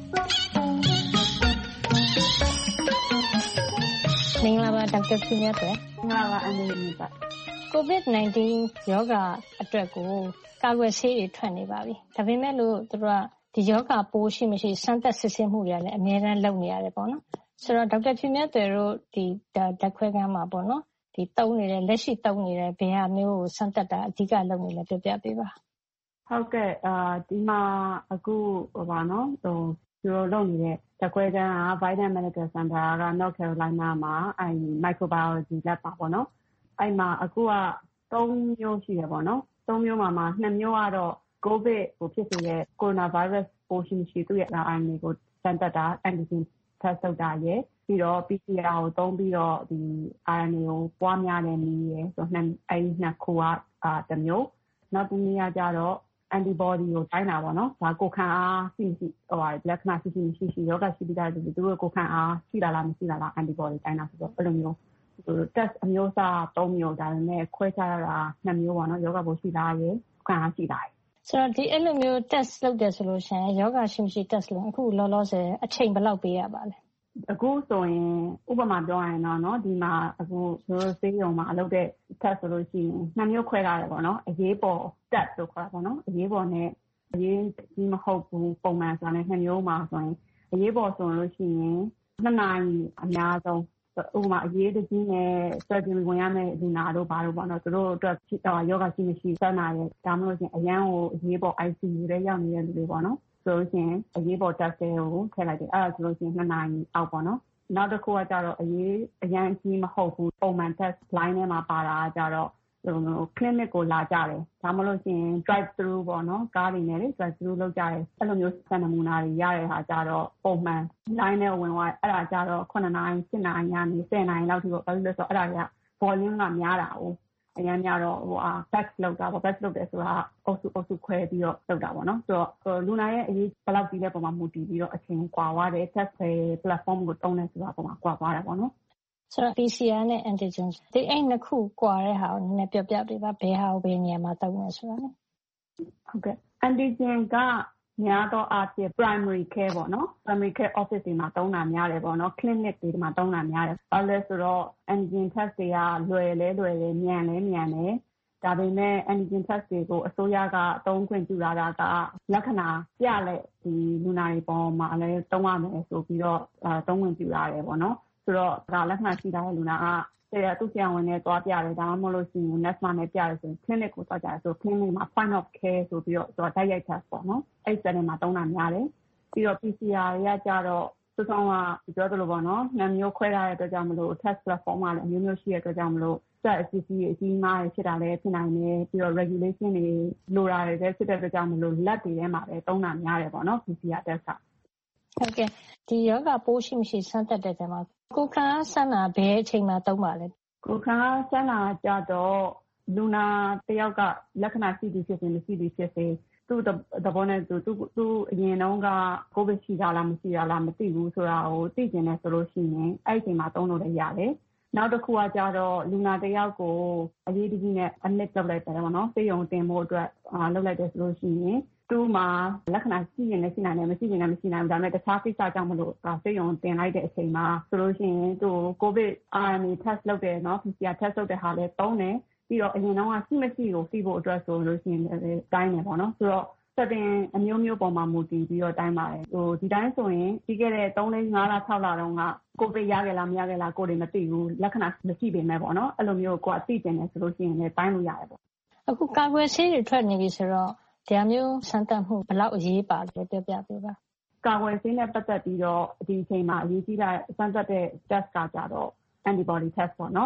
မင်္ဂလာပါဒေါက်တာဖြူမြတ်သွယ်။မင်္ဂလာပါအန်ဒီပါ။ COVID-19 ရောဂါအတွက်ကိုကာကွယ်ဆေးတွေထွက်နေပါပြီ။ဒါပေမဲ့လို့သူတို့ကဒီရောဂါပိုးရှိမရှိစမ်းသပ်စစ်ဆေးမှုတွေကလည်းအများအားလုပ်နေရတယ်ပေါ့နော်။ဆိုတော့ဒေါက်တာဖြူမြတ်သွယ်တို့ဒီဓာတ်ခွဲခန်းမှာပေါ့နော်။ဒီတုံးနေတဲ့လက်ရှိတုံးနေတဲ့ဘယ်ဟာမျိုးကိုစမ်းသပ်တာအဓိကလုပ်နေလဲပြောပြပေးပါ။ဟုတ်ကဲ့ဒီမှာအခုပါနော်သူတို့လုပ်နေတဲ့ဓာတ်ခွဲခန်းက Vidant Medical Center က North Carolina မှာmicrobiology lab ပါပေါ့နော်။အဲ့မှာအခုက3မျိုးရှိတယ်ပေါ့နော်။3မျိုးမှာ2မျိုးကတော့ COVID ကိုဖြစ်စေတဲ့ coronavirus ပိုးရှိမရှိသူ့ရဲ့ RNA ကိုစမ်းသပ်တာ antigen test လုပ်တာရယ်ပြီးတော့ PCR ကိုသုံးပြီးတော့ဒီ RNA ကိုပွားများတဲ့နည်းရယ်ဆိုတော့အဲ့ဒီနှစ်ခုကတစ်မျိုးနောက်တစ်နည်းကကြတော့ antibody ကိုတိုင်းတာပေါ့နော်ဒါကိုခံအားရှိရှိလက္ခဏာရှိယောဂရှိပြီးသားသူတို့ကိုခံအားရှိလာလားမရှိလာလား antibody တိုင်းတာဆိုတော့အဲ့လိုမျိုးtest အမျိုးအစား3မျိုးဒါပေမဲ့ခွဲခြားရတာ2မျိုးပေါ့နော်ယောဂပိုးရှိလားရယ်ခံအားရှိလားဆိုတော့ဒီအဲ့လိုမျိုး test လုပ်တယ်ဆိုလို့ရှိရင်ယောဂရှိမရှိ test လုပ်အခုလောလောဆယ်အချိန်ဘယ်လောက်ပေးရပါလဲအခုဆိုရင်ဥပမာပြောရရင်တော့เนาะဒီမှာအခုတို့ဆေးရုံမှာအလုပ်တဲ့ test ဆိုလို့ရှိရင်2မျိုးခွဲထားတယ်ပေါ့နော်အရေးပေါ် test လို့ခေါ်တာပေါ့နော်အရေးပေါ်နဲ့အရေးကြီးမဟုတ်ဘူးပုံမှန်ဆိုရင်2မျိုးမှာဆိုရင်အရေးပေါ်ဆိုလို့ရှိရင်2နာရီအများဆုံးဥပမာအရေးတကြီးနဲ့ surgery ဝင်ရမယ့်လူနာတို့ဘာလို့ပေါ့နော်သူတို့အတွက်ယောဂရှိမရှိစမ်းနာရဲဒါမှမဟုတ်ရင်အရန်ကိုအရေးပေါ် ICU ထဲရောက်နေတဲ့လူတွေပေါ့နော်ဆိုလို့ရှိရင်အရေးပေါ် test တွေကိုထည့်လိုက်တယ်အဲ့ဒါဆိုလို့ရှိရင်2နာရီအောက်ပေါ့နော်နောက်တစ်ခုကကြတော့အရန်ကြီးမဟုတ်ဘူးပုံမှန် test line ထဲမှာပါတာကြတော့clinic ကိုလာကြတယ်ဒါမှမဟုတ်ရင် drive through ပေါ့နော်ကားတွေနဲ့လေ drive through လုပ်ကြတယ်အဲ့လိုမျိုးစံနမူနာတွေရတဲ့ဟာကြတော့ပုံမှန် line နဲ့ဝင်သွားအဲ့ဒါကြတော့9နာရီ10နာရီညနေ10နာရီလောက်ထိပေါ့ဘာလို့လဲဆိုတော့အဲ့ဒါတွေက volume ကများတာ哦အရင်ကတော့batch လောက်တာပေါ့ batch လောက်တယ်ဆိုတာအုပ်စုခွဲပြီးတော့လောက်တာပေါ့နော်ဆိုတော့လူနာရဲ့အရေးဘယ်လောက်ကြီးလဲပုံမှာမူတည်ပြီးတော့အချိန်ကွာသွားတယ် test platform ကိုတုံးနေဆိုတာပုံမှာကွာသွားတာပေါ့နော်ဆိုတော့ PCR နဲ့ antigen ဒီအဲ့နှစ်ခုကွာတဲ့ဟာကိုနည်းနည်းပြောပြပေးပါဘယ်ဟာကိုဘယ်နေရာမှာသုံးလဲဆိုတာလေဟုတ်ကဲ့ antigen ကများတော့အဖြစ် primary care ပေါ့နော် primary care office တွေမှာသုံးတာများတယ်ပေါ့နော် clinic တွေမှာသုံးတာများတယ်ဘာလဲဆိုတော့ antigen test တွေကလွယ်တယ်မြန်တယ်ဒါပေမဲ့ antigen test တွေကိုအစိုးရကအသုံးခွင့်ပြုလာတာကလက္ခဏာပြလက်ဒီလူနာတွေပေါ်မှာလည်းသုံးရမယ်ဆိုပြီးတော့သုံးခွင့်ပြုလာတယ်ပေါ့နော်ဆိုတော့ဒါလက္ခဏာရှိတဲ့လူနာကသူ့ဆရာဝန်နဲ့တွားပြတယ်ဒါမှမဟုတ်လို့ရှိရင် nurse နဲ့ပြရတယ်ဆိုရင် clinic ကိုသွားကြတယ်ဆို clinic မှာ point of care ဆိုပြီးတော့ဓာတ်ရိုက် test ပေါ့နော်အဲ့စတဲ့မှာသုံးတာများတယ်ပြီးတော့ PCR တွေကကြတော့သူဆောင်ကပြောသလိုပေါ့နော်နှစ်မျိုးခွဲထားတဲ့အတွက်ကြောင့်မလို့ test platform ကလည်းအမျိုးမျိုးရှိတဲ့အတွက်ကြောင့်မလို့set အစီအကြီးမားတွေဖြစ်တာလည်းဖြစ်နိုင်တယ်ပြီးတော့ regulation တွေလိုတာတွေလည်းဖြစ်တဲ့အတွက်ကြောင့်မလို့ lab တွေထဲမှာလည်းသုံးတာများတယ်ပေါ့နော် PCR test ကဟုတ်ကဲ့ဒီယောဂပိုးရှိမရှိစမ်းသပ်တဲ့ထဲမှာကိုခံစမ်းတာဘယ်အချိန်မှာသုံးပါလဲကိုခံစမ်းတာကြတော့လူနာတယောက်ကလက္ခဏာရှိသည်ဖြစ်စေမရှိသည်ဖြစ်စေသူ့သဘောနဲ့သူအရင်တုန်းကကိုဗစ်ရှိတာလားမရှိတာလားမသိဘူးဆိုတာကိုသိကျင်တယ်ဆိုလို့ရှိရင်အဲ့ဒီအချိန်မှာသုံးလို့လည်းရတယ်နောက်တစ်ခုကကြတော့လူနာတယောက်ကိုအရေးတကြီးနဲ့အနစ်လုပ်လိုက်တယ်ပေါ့နော်ဆေးရုံတင်ဖို့အတွက်လုပ်လိုက်တယ်ဆိုလို့ရှိရင်သူ့မှာလက္ခဏာရှိရင်လည်းရှိနိုင်တယ်မရှိရင်လည်းမရှိနိုင်ဘူးဒါပေမဲ့တခြားကိစ္စကြောင့်မလို့ဆေးရုံတင်လိုက်တဲ့အချိန်မှာဆိုလို့ရှိရင်သူကိုဗစ် RNA test လုပ်တယ်နော် PCR test လုပ်တဲ့ဟာလည်းသုံးတယ်ပြီးတော့အရင်တော့ရှိမရှိကိုသိဖို့အတွက်ဆိုလို့ရှိရင်တိုင်းတယ်ပေါ့နော်ဆိုတော့setting အမျိုးမျိုးပေါ်မှာမူတည်ပြီးတော့တိုင်းပါတယ်ဒီတိုင်းဆိုရင်ပြီးခဲ့တဲ့3လ5လ6လတုန်းကကိုဗစ်ရခဲ့လားမရခဲ့လားကိုယ်တွေမသိဘူးလက္ခဏာမရှိပေမဲ့ပေါ့နော်အဲ့လိုမျိုးကိုယ်အသိကျင်တယ်ဆိုလို့ရှိရင်လည်းတိုင်းလို့ရတယ်ပေါ့အခုကာကွယ်ဆေးတွေထွက်နေပြီဆိုတော့ဒီမျိုးစမ်းသပ်မှုဘယ်လောက်အရေးပါလဲပြောပြပေးပါကာကွယ်ဆေးနဲ့ပတ်သက်ပြီးတော့ဒီအချိန်မှာအရေးကြီးတဲ့စမ်းသပ်တဲ့ test ကကြတော့ antibody test ပေါ့နော်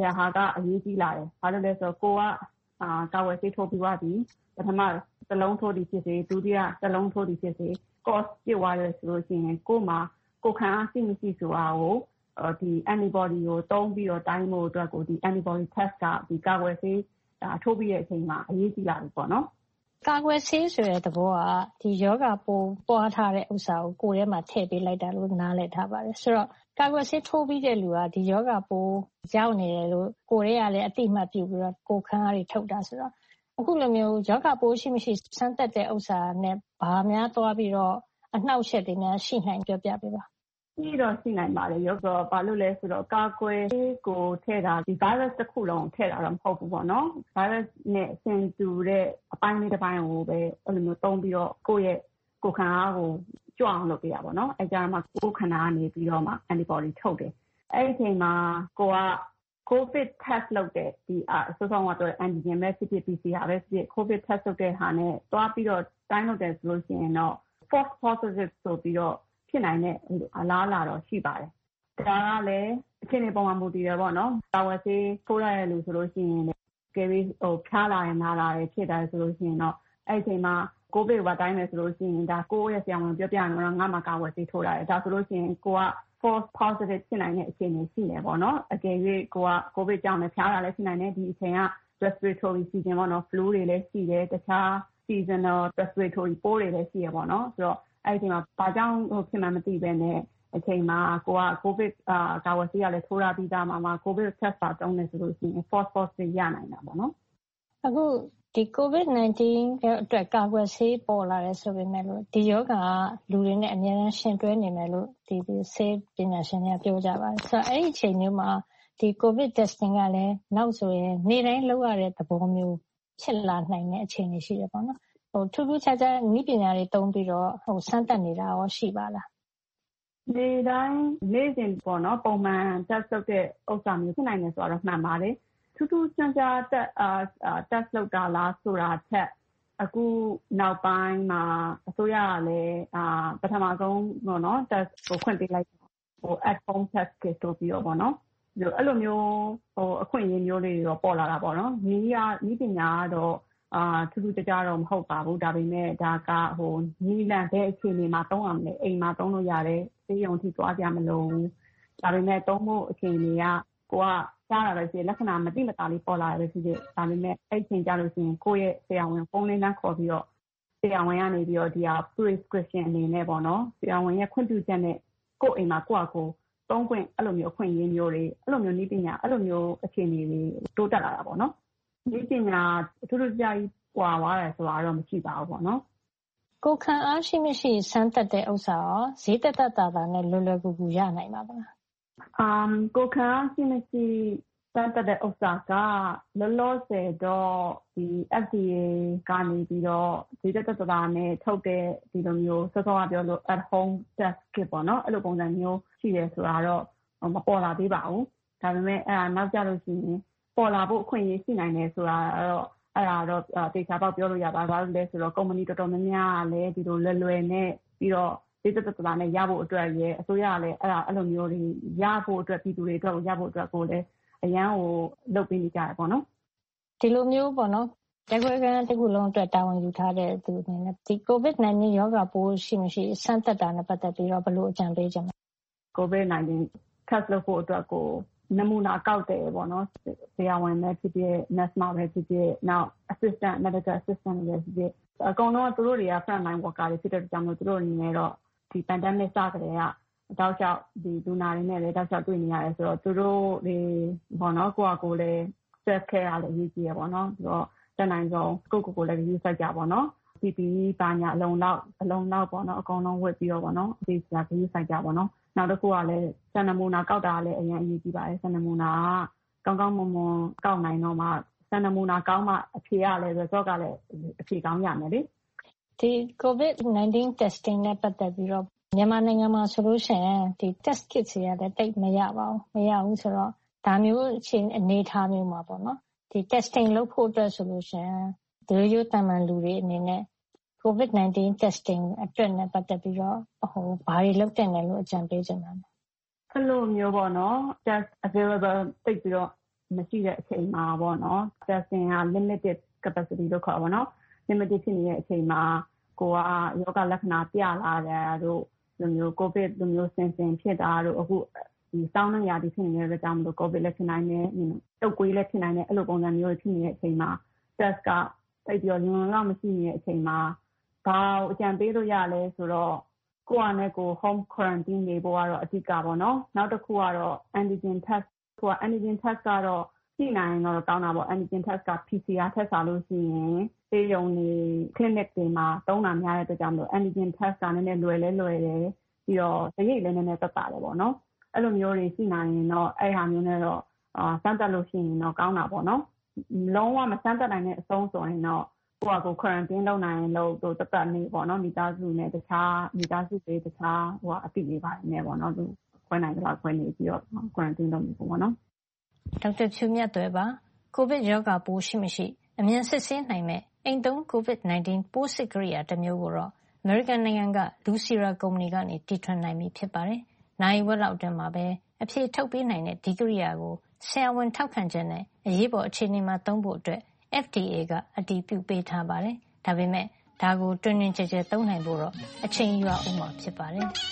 ဟာကအရေးကြီးလာတယ်။ဘာလို့လဲဆိုတော့ကိုကကာဝယ်ဆေးထိုးပြီးသွားပြီပထမတစ်လုံးထိုးသည်ဖြစ်စေဒုတိယတစ်လုံးထိုးသည်ဖြစ်စေ course ပြည့်သွားတယ်ဆိုလို့ရှိရင်ကိုမှကိုခံအားရှိမရှိဆိုတာကိုဒီ antibody ကိုသုံးပြီးတော့တိုင်းဖို့အတွက်ကိုဒီ antibody test ကဒီကာကွယ်ဆေးထိုးပြီးတဲ့အချိန်မှာအရေးကြီးလာပြီပေါ့နော်ကာကွယ်ဆေးဆိုတဲ့သဘောကဒီယောဂပိုးပွားထားတဲ့ဥစ္စာကိုကိုယ်ထဲမှာထည့်ပေးလိုက်တာလို့နားလည်ထားပါတယ်ဆိုတော့ကာကွယ်ဆေးထိုးပြီးတဲ့လူကဒီယောဂပိုးရောက်နေတယ်လို့ကိုယ်ထဲကလည်းအတိအမှတ်ပြုပြီးတော့ကိုယ်ခံအားတွေထုတ်တာဆိုတော့အခုလိုမျိုးယောဂပိုးရှိမရှိစမ်းသပ်တဲ့ဥစ္စာနဲ့ဘာများသွားပြီးတော့အနှောက်အယှက်တွေများရှိနိုင်ပြောပြပေးပါပြီးတော့ရှိနိုင်ပါတယ်ရောတော့ဘာလို့လဲဆိုတော့ကာကွယ်ကိုထည့်တာဒီ virus တစ်ခုလုံးထည့်တာတော့မဟုတ်ဘူးပေါ့နော် virus နဲ့ဆင်တူတဲ့အပိုင်းလေးတစ်ပိုင်းကိုပဲအဲ့လိုမျိုးသုံးပြီးတော့ကိုယ့်ရဲ့ကိုယ်ခံအားကိုကြွအောင်လုပ်ပေးရပါတော့အဲ့ကြမှာကိုယ်ခန္ဓာကနေပြီးတော့မှ antibody ထုတ်တယ်အဲ့ဒီအချိန်မှာကိုက COVID test လုပ်တဲ့ဒီဆိုတော့တော့ antigen ပဲဖြစ်ဖြစ် PCR ပဲဖြစ်ဖြစ် COVID test လုပ်တဲ့ဟာနဲ့တွားပြီးတော့တိုင်းလုပ်တယ်ဆိုလို့ရှိရင်တော့ false positive ဆိုပြီးတော့ဖြစ်နိုင်တဲ့အလားအလာတော့ရှိပါတယ်။ဒါကလည်းအခြေအနေပေါ်မှာမူတည်ရပေါ့နော်။ကာဝယ်ဆေးထိုးရတဲ့လူဆိုလို့ရှိရင်ကဲပြီးဖြားလာရင်နားလာတယ်ဖြစ်တယ်ဆိုလို့ရှိရင်တော့အဲ့ဒီအချိန်မှာကိုဗစ်ဘာတိုင်းမယ်ဆိုလို့ရှိရင်ဒါကိုယ့်ရဲ့ဆရာဝန်ပြောပြရင်တော့ငါမှကာဝယ်ဆေးထိုးရတယ်။ဒါဆိုလို့ရှိရင်ကိုက false positive ဖြစ်နိုင်တဲ့အခြေအနေရှိနေပေါ့နော်။အကယ်၍ကိုကကိုဗစ်ကြောင့်လည်းဖြားလာလည်းဖြစ်နိုင်တယ်ဒီအချိန်က respiratory season ပေါ့နော် flu တွေလည်းရှိတယ်တခြား seasonal respiratory ပိုးတွေလည်းရှိရပေါ့နော်ဆိုတော့အဲ့ဒီမှာဘာကြောင့်ဖြစ်မှမသိပဲနဲ့အချိန်မှာကိုကကိုဗစ်ကာဝယ်ဆေးရလဲထိုးရပြီးသားမှာကိုဗစ် test ပါတုံးနေဆိုလို့ရှိရင် false positive ရနိုင်တာပေါ့နော်အခုဒီ COVID-19 အတွက်ကာကွယ်ဆေးပေါ်လာတယ်ဆိုပေမဲ့လို့ဒီယောဂါလူတွေနဲ့အများအားရှင်တွဲနေမယ်လို့ဒီဆေးပညာရှင်တွေကပြောကြပါတယ်ဆိုတော့အဲ့ဒီအချိန်မျိုးမှာဒီ COVID testing ကလည်းနောက်ဆိုရင်နေ့တိုင်းလုပ်ရတဲ့သဘောမျိုးဖြစ်လာနိုင်တဲ့အခြေအနေရှိတယ်ပေါ့နော်ထူးထူးခြားခြားနည်းပညာတွေသုံးပြီးတော့စမ်းသပ်နေတာရောရှိပါလားနေ့တိုင်းနေ့စဉ်ပေါ့နော်ပုံမှန် test လုပ်တဲ့ဥစ္စာမျိုးဖြစ်နိုင်တယ်ဆိုတော့မှန်ပါတယ်ထူးထူးခြားခြားtest လုပ်တာလားဆိုတာချက်အခုနောက်ပိုင်းမှာအစိုးရကလည်းပထမဆုံးပေါ့နော် test ကိုခွင့်ပေးလိုက်at home test kit တို့ပြီးတော့ပေါ့နော်အဲ့လိုမျိုးအခွင့်အရေးမျိုးလေးတွေတော့ပေါ်လာတာပေါ့နော်နည်းပညာကတော့ထူးထူးခြားခြားတော့မဟုတ်ပါဘူးဒါပေမဲ့ဒါကနီးလန့်တဲ့အခြေအနေမှာသုံးရမယ်အိမ်မှာသုံးလို့ရတယ်ဆေးရုံထိသွားကြမလို့ဒါပေမဲ့သုံးဖို့အခြေအနေကကိုကကြားတာပဲရှိလက္ခဏာမတိမတာလေးပေါ်လာတယ်ဖြစ်ဖြစ်ဒါပေမဲ့အဲ့ချိန်ကြလို့ရှိရင်ကိုယ့်ရဲ့ဆရာဝန်ဖုန်းလေးလမ်းခေါ်ပြီးတော့ဆရာဝန်ကနေပြီးတော့ဒီဟာ prescription အနေနဲ့ပေါ့နော်ဆရာဝန်ရဲ့ခွင့်ပြုချက်နဲ့ကိုယ့်အိမ်မှာကိုယ့်အကိုသုံးခွင့်အဲ့လိုမျိုးအခွင့်အရေးမျိုးတွေအဲ့လိုမျိုးနည်းပညာအဲ့လိုမျိုးအခြေအနေတွေတိုးတက်လာတာပေါ့နော်နည်းပညာထူးထူးခြားခြားကွာသွားတယ်ဆိုတာတော့မရှိပါဘူးပေါ့နော်ကိုခံအားရှိမရှိစမ်းသပ်တဲ့ဥစ္စာရောဈေးသက်သက်သာနဲ့လွယ်လွယ်ကူကူရနိုင်ပါမလားကိုခံအားရှိမရှိစမ်းသပ်တဲ့ဥစ္စာကလောလောဆယ်တော့ဒီ FDA ကနေပြီးတော့ဈေးသက်သက်သာနဲ့ထုတ်တဲ့ဒီလိုမျိုးစောစောကပြောလို့ at home test kit ပေါ့နော်အဲ့လိုပုံစံမျိုးရှိတယ်ဆိုတာတော့မပေါ်လာသေးပါဘူးဒါပေမဲ့နောက်ကြလို့ရှိရင်ပေါ်လာဖို့အခွင့်အရေးရှိနိုင်တယ်ဆိုတာတော့အဲ့ဒါတော့တေချာပေါက်ပြောလို့ရပါဘာလို့လဲဆိုတော့ကုမ္ပဏီတော်တော်များများကလည်းဒီလိုလွယ်နဲ့ပြီးတော့ဒီသက်သက်သာနဲ့ရဖို့အတွက်ရဲ့အစိုးရကလည်းအဲ့လိုမျိုးတွေရဖို့အတွက်ပြည်သူတွေအတွက်ရဖို့အတွက်ကိုလည်းအရန်ကိုလုပ်ပေးနေကြတယ်ပေါ့နော်ဒီလိုမျိုးပေါ့နော်တကွဲကန်းတစ်ခုလုံးအတွက်တာဝန်ယူထားတဲ့သူအနေနဲ့ဒီ COVID-19 ရောဂါပိုးရှိမရှိစမ်းသပ်တာနဲ့ပတ်သက်ပြီးတော့ဘယ်လိုအကြံပေးချင်လဲ COVID-19 test လုပ်ဖို့အတွက်ကိုနမူနာကောက်တယ်ပေါ့နော်ဆရာဝန်ပဲဖြစ်ဖြစ် nurse မပဲဖြစ်ဖြစ်နောက် assistant medical assistant တွေဖြစ်ဖြစ်အကုန်လုံးသူတို့တွေက front line worker တွေဖြစ်တဲ့ကြောင့်မို့သူတို့အနေနဲ့တော့ဒီ pandemic စကြတဲ့ကတောက်လျှောက်ဒီလူနာတွေနဲ့လည်းတောက်လျှောက်တွေ့နေရတယ်ဆိုတော့သူတို့တွေပေါ့နော်ကိုယ့်အကိုလည်း self care ရလည်းအရေးကြီးရပေါ့နော်ဆိုတော့တနိုင်ဆုံးကိုယ့်ကိုယ်လည်းယူဆိုင်ကြပါတော့ PPE ဘာညာအလုံးလောက်ပေါ့နော်အကုန်လုံးဝတ်ပြီးတော့ပေါ့နော်ဒီစရာယူဆိုင်ကြပါတော့နောက်တစ်ခုကလည်းစံနမူနာကောက်တာလည်းအရင်အရေးကြီးပါတယ်စံနမူနာကကောင်းကောင်းမွန်မွန်ကောက်နိုင်တော့မှစံနမူနာကောင်းမှအဖြေရလည်း result ကလည်းအဖြေကောင်းရမယ်လေဒီ COVID-19 testing နဲ့ပတ်သက်ပြီးတော့မြန်မာနိုင်ငံမှာဆိုလို့ရှိရင်ဒီ test kit တွေကလည်းတိတ်မရဘူးဆိုတော့ဒါမျိုးအနေထားမျိုးမှာပေါ့နော်ဒီ testing လုပ်ဖို့အတွက်ဆိုလို့ရှိရင်ဒီလိုတန်မှန်လူတွေအနေနဲ့ COVID-19 testing အတွက်နဲ့ပတ်သက်ပြီးတော့ဘာတွေလုပ်တင်တယ်လို့အကြံပေးချင်ပါလဲအဲ့လိုမျိုးပေါ့နော် test available တိတ်ပြီးတော့မရှိတဲ့အချိန်မှာပေါ့နော် testing က limited capacity လို့ခေါ်ပါတော့ limited ဖြစ်နေတဲ့အချိန်မှာကိုကယောဂလက္ခဏာပြလာတဲ့တို့လိုမျိုး COVID လိုမျိုးဆင်ဖြစ်တာတို့အခုဒီစောင်းနှံရာသီဖြစ်နေတဲ့အတွက်ကြောင့်မလို့ COVID လည်းဖြစ်နိုင်တယ်တုပ်ကွေးလည်းဖြစ်နိုင်တယ်အဲ့လိုပုံစံမျိုးဖြစ်နေတဲ့အချိန်မှာ test ကတိတ်ပြီးတော့လုံလောက်မရှိနေတဲ့အချိန်မှာဘာအကြံပေးလို့ရလဲဆိုတော့ကိုယ့်အနေကို home quarantine နေဖို့ကတော့အဓိကပေါ့နော်နောက်တစ်ခုကတော့ antigen test antigen test ကတော့ရှိနိုင်တော့ကောင်းတာပေါ့ antigen test က PCR test ဆာလို့ရှိရင်ဆေးရုံတွေ clinic တွေမှာသုံးတာများတဲ့အတွက်ကြောင့်မလို့ antigen test ကလည်းလွယ်တယ်ပြီးတော့စရိတ်လည်းနည်းနည်းသက်သာတယ်ပေါ့နော်အဲ့လိုမျိုးတွေရှိနိုင်ရင်တော့အဲ့ဟာမျိုးနဲ့တော့စမ်းသပ်လို့ရှိရင်တော့ကောင်းတာပေါ့နော်လုံးဝမစမ်းသပ်နိုင်တဲ့အဆုံးဆိုရင်တော့ကိုယ့်အကို quarantine လုပ်နိုင်လို့တို့တပတ်နေပေါ့နော်မိသားစုနဲ့တခြားမိသားစုတွေတခြားအတိလေးပါတယ်နဲ့ပေါ့နော်သူခွဲနိုင်ကြတော့ခွဲနေပြီးတော့ quarantine လုပ်နေပေါ့နော်ဒေါက်တာဖြူမြတ်သွယ်ပါကိုဗစ်ရောဂါပိုးရှိမရှိအမြန်စစ်ဆေးနိုင်မဲ့အိမ်သုံး COVID-19 ပိုးစစ်ကရိယာတစ်မျိုးကိုတော့အမေရိကန်နိုင်ငံက Lucira ကုမ္ပဏီကနေတီထွင်နိုင်ပြီဖြစ်ပါတယ်။နိုင်ဝက်လောက်အတွင်းမှာပဲအဖြေထုတ်ပေးနိုင်တဲ့ဒီကရိယာကိုဆရာဝန်ထောက်ခံချက်နဲ့အရေးပေါ်အခြေအနေမှာသုံးဖို့အတွက် FDA ကအတည်ပြုပေးထားပါတယ်။ဒါပေမဲ့ဒါကိုတွင်တွင်ကျယ်ကျယ်သုံးနိုင်ဖို့တော့အချိန်ယူရဦးမှာဖြစ်ပါတယ်။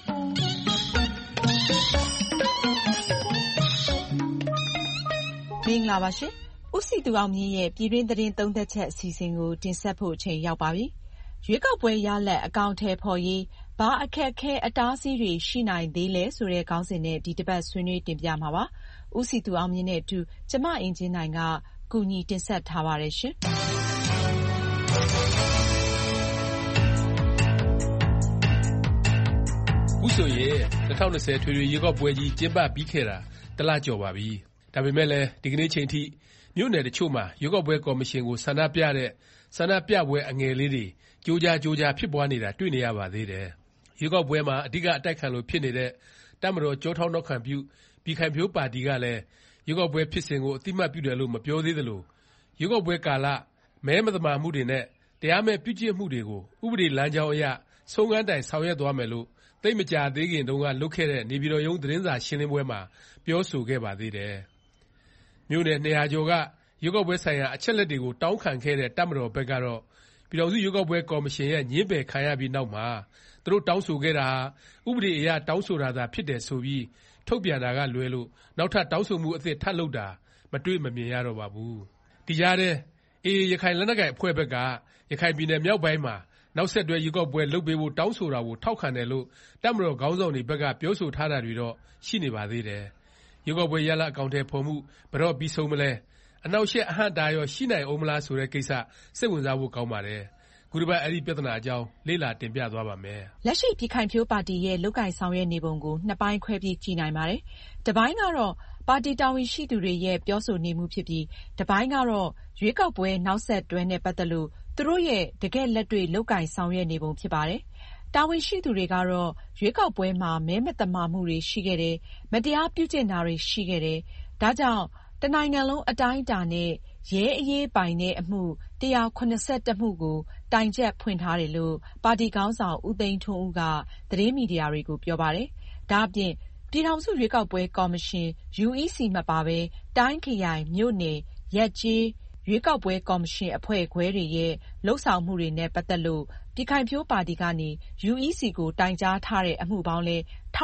မင်္ဂလာပါရှင်။ဦးစီသူအောင်မြင့်ရဲ့ပြည်တွင်းသတင်းသုံးသပ်ချက်အစီအစဉ်ကိုတင်ဆက်ဖို့အချိန်ရောက်ပါပြီ။ရွေးကောက်ပွဲရလဒ်အကောင်အထည်ဖော်ရေးဘာအခက်အခဲအတားအဆီးတွေရှိနိုင်သေးလဲဆိုတဲ့ခေါင်းစဉ်နဲ့ဒီတစ်ပတ်ဆွေးနွေးတင်ပြမှာပါ။ဦးစီသူအောင်မြင့်နဲ့အတူကျမအင်ဂျင်နိုင်ကကူညီတင်ဆက်ထားပါတယ်ရှင်။ခုဆိုရင်2020ထွေထွေရွေးကောက်ပွဲကြီးကျင်းပပြီးခဲ့တာတစ်လကျော်ပါပြီ။ဒါပေမဲ့လည်းဒီကနေ့ချိန်ထိမြို့နယ်တချို့မှာရွေးကောက်ပွဲကော်မရှင်ကိုဆန္ဒပြတဲ့ဆန္ဒပြပွဲအငယ်လေးတွေကြိုးကြားဖြစ်ပွားနေတာတွေ့နေရပါသေးတယ်။ရွေးကောက်ပွဲမှာအဓိကအတိုက်ခံလို့ဖြစ်နေတဲ့တပ်မတော်ကြောထောက်နောက်ခံပြုပြည်ခိုင်ဖြိုးပါတီကလည်းရွေးကောက်ပွဲဖြစ်စဉ်ကိုအသိမှတ်ပြုတယ်လို့မပြောသေးသလိုရွေးကောက်ပွဲကာလမဲမသမာမှုတွေနဲ့တရားမဲ့ပြုကျင့်မှုတွေကိုဥပဒေလမ်းကြောင်းအရဆုံးခန်းတိုင်ဆောင်ရွက်သွားမယ်လို့သိပ်မကြာသေးခင်တုန်းကလုပ်ခဲ့တဲ့နေပြည်တော်ရုံးသတင်းစာရှင်းလင်းပွဲမှာပြောဆိုခဲ့ပါသေးတယ်။မြို့နယ်200ကျော်ကရွေးကောက်ပွဲဆိုင်ရာအချက်လက်တွေကိုတောင်းခံခဲ့တဲ့တပ်မတော်ဘက်ကတော့ပြည်ထောင်စုရွေးကောက်ပွဲကော်မရှင်ရဲ့ငြင်းပယ်ခံရပြီးနောက်မှာသူတို့တောင်းဆိုခဲ့တာဟာဥပဒေအရတောင်းဆိုတာသာဖြစ်တယ်ဆိုပြီးထုတ်ပြန်တာကလွဲလို့နောက်ထပ်တောင်းဆိုမှုအသစ်ထပ်လုပ်တာမတွေ့မမြင်ရတော့ပါဘူး။ဒီကြားထဲAAရခိုင်လက်နက်ကိုင်အဖွဲ့ဘက်ကရခိုင်ပြည်နယ်မြောက်ပိုင်းမှာနောက်ဆက်တွဲရွေးကောက်ပွဲလုပ်ပေးဖို့တောင်းဆိုတာကိုထောက်ခံတယ်လို့တပ်မတော်ခေါင်းဆောင်တွေဘက်ကပြောဆိုထားတာတွေတော့ရှိနေပါသေးတယ်။ရွေးကောက်ပွဲရလဒ်အကောင်အထည်ဖော်မှုဘယ်တော့ပြီးဆုံးမလဲအနောက်ရှက်အဟန့်တာရောရှိနိုင်အောင်မလားဆိုတဲ့ကိစ္စစိတ်ဝင်စားဖို့ကောင်းပါတယ်။ခုတစ်ပတ်အဲ့ဒီပြဿနာအကြောင်းလေ့လာတင်ပြသွားပါမယ်။လက်ရှိပြည်ခိုင်ဖြိုးပါတီရဲ့လုပ်ကိုင်ဆောင်ရွက်နေပုံကိုနှစ်ပိုင်းခွဲပြီးကြည့်နိုင်ပါတယ်။တစ်ပိုင်းကတော့ပါတီတာဝန်ရှိသူတွေရဲ့ပြောဆိုနေမှုဖြစ်ပြီးတစ်ပိုင်းကတော့ရွေးကောက်ပွဲနောက်ဆက်တွဲနဲ့ပတ်သက်လို့သူတို့ရဲ့တကယ့်လက်တွေ့လုပ်ကိုင်ဆောင်ရွက်နေပုံဖြစ်ပါတယ်။တာဝန်ရှိသူတွေကတော့ရွေးကောက်ပွဲမှာမဲမသမာမှုတွေရှိခဲ့တယ်။မတရားပြုကျင့်တာတွေရှိခဲ့တယ်။ဒါကြောင့်တနိုင်ငံလုံးအတိုင်းအတာနဲ့ရဲအရေးပိုင်တဲ့အမှု181မှုကိုတိုင်ချက်ဖွင့်ထားတယ်လို့ပါတီခေါင်းဆောင်ဦးသိန်းထွန်းဦးကသတင်းမီဒီယာတွေကိုပြောပါတယ်။ဒါအပြင်ပြည်ထောင်စုရွေးကောက်ပွဲကော်မရှင် UEC မပါဘဲတိုင်းခရိုင်မြို့နယ်ရပ်ကျေးရွေးကောက်ပွဲကော်မရှင်အဖွဲ့ခွဲတွေရဲ့လုပ်ဆောင်မှုတွေနဲ့ပတ်သက်လို့ပြည်ခိုင်ဖြိုးပါတီကနေ UEC ကိုတိုင်ကြားထားတဲ့အမှုပေါင်းလဲ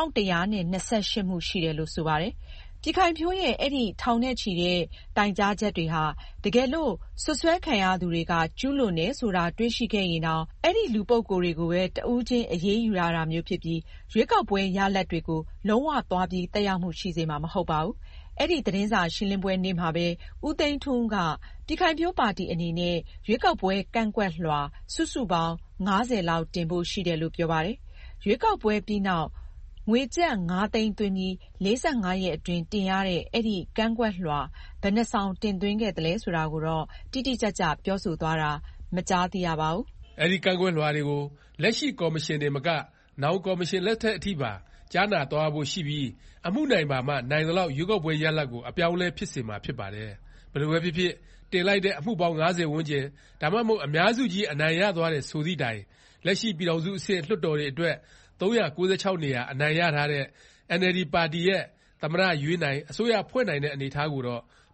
1128မှုရှိတယ်လို့ဆိုပါတယ်။ပြည်ခိုင်ဖြိုးရဲ့အဲ့ဒီထောင်နဲ့ချီတဲ့တိုင်ကြားချက်တွေဟာတကယ်လို့ဆွဆွဲခံရသူတွေကကျူးလွန်နေဆိုတာတွေ့ရှိခဲ့ရင်တော့အဲ့ဒီလူပုဂ္ဂိုလ်တွေကိုပဲတဦးချင်းအရေးယူရတာမျိုးဖြစ်ပြီးရွေးကောက်ပွဲရလဒ်တွေကိုလုံးဝသွားပြီးသက်ရောက်မှုရှိစေမှာမဟုတ်ပါဘူး။အဲ့ဒီသတင်းစာရှင်းလင်းပွဲနေ့မှာပဲဦးသိန်းထွန်းကပြည်ခိုင်ဖြိုးပါတီအနေနဲ့ရွေးကောက်ပွဲကန့်ကွက်လွှာစုစုပေါင်း90လောက်တင်ဖို့ရှိတယ်လို့ပြောပါတယ်။ရွေးကောက်ပွဲပြီးနောက်ငွေကျပ်5သိန်းသွင်းပြီး45ရက်အတွင်းတင်ရတဲ့အဲ့ဒီကန့်ကွက်လွှာဘယ်နှဆောင်တင်သွင်းခဲ့သလဲဆိုတာကိုတော့တိတိကျကျပြောဆိုသွားတာမကြားသိရပါဘူး။အဲ့ဒီကန့်ကွက်လွှာတွေကိုလက်ရှိကော်မရှင်တွေမကနောင်ကော်မရှင်လက်ထက်အထိပါကြားနာသွားဖို့ရှိပြီးအမှုနိုင်ပါမှနိုင်သလောက်ရွေးကောက်ပွဲရလဒ်ကိုအပြောင်းလဲဖြစ်စေမှာဖြစ်ပါတယ်။ဘယ်လိုပဲဖြစ်ဖြစ်တင်လိုက်တဲ့အမှုပေါင်း90ဝန်းကျင်ဒါမှမဟုတ်အများစုကြီးအနိုင်ရသွားတဲ့ဆိုသည့်တိုင်လက်ရှိပြည်ထောင်စုအဆင့်လွှတ်တော်တွေအတွက်396နေရာအနိုင်ရထားတဲ့ NLD ပါတီရဲ့သမ္မတရွေးနိုင်အစိုးရဖွဲ့နိုင်တဲ့အနေအထားကိုတော့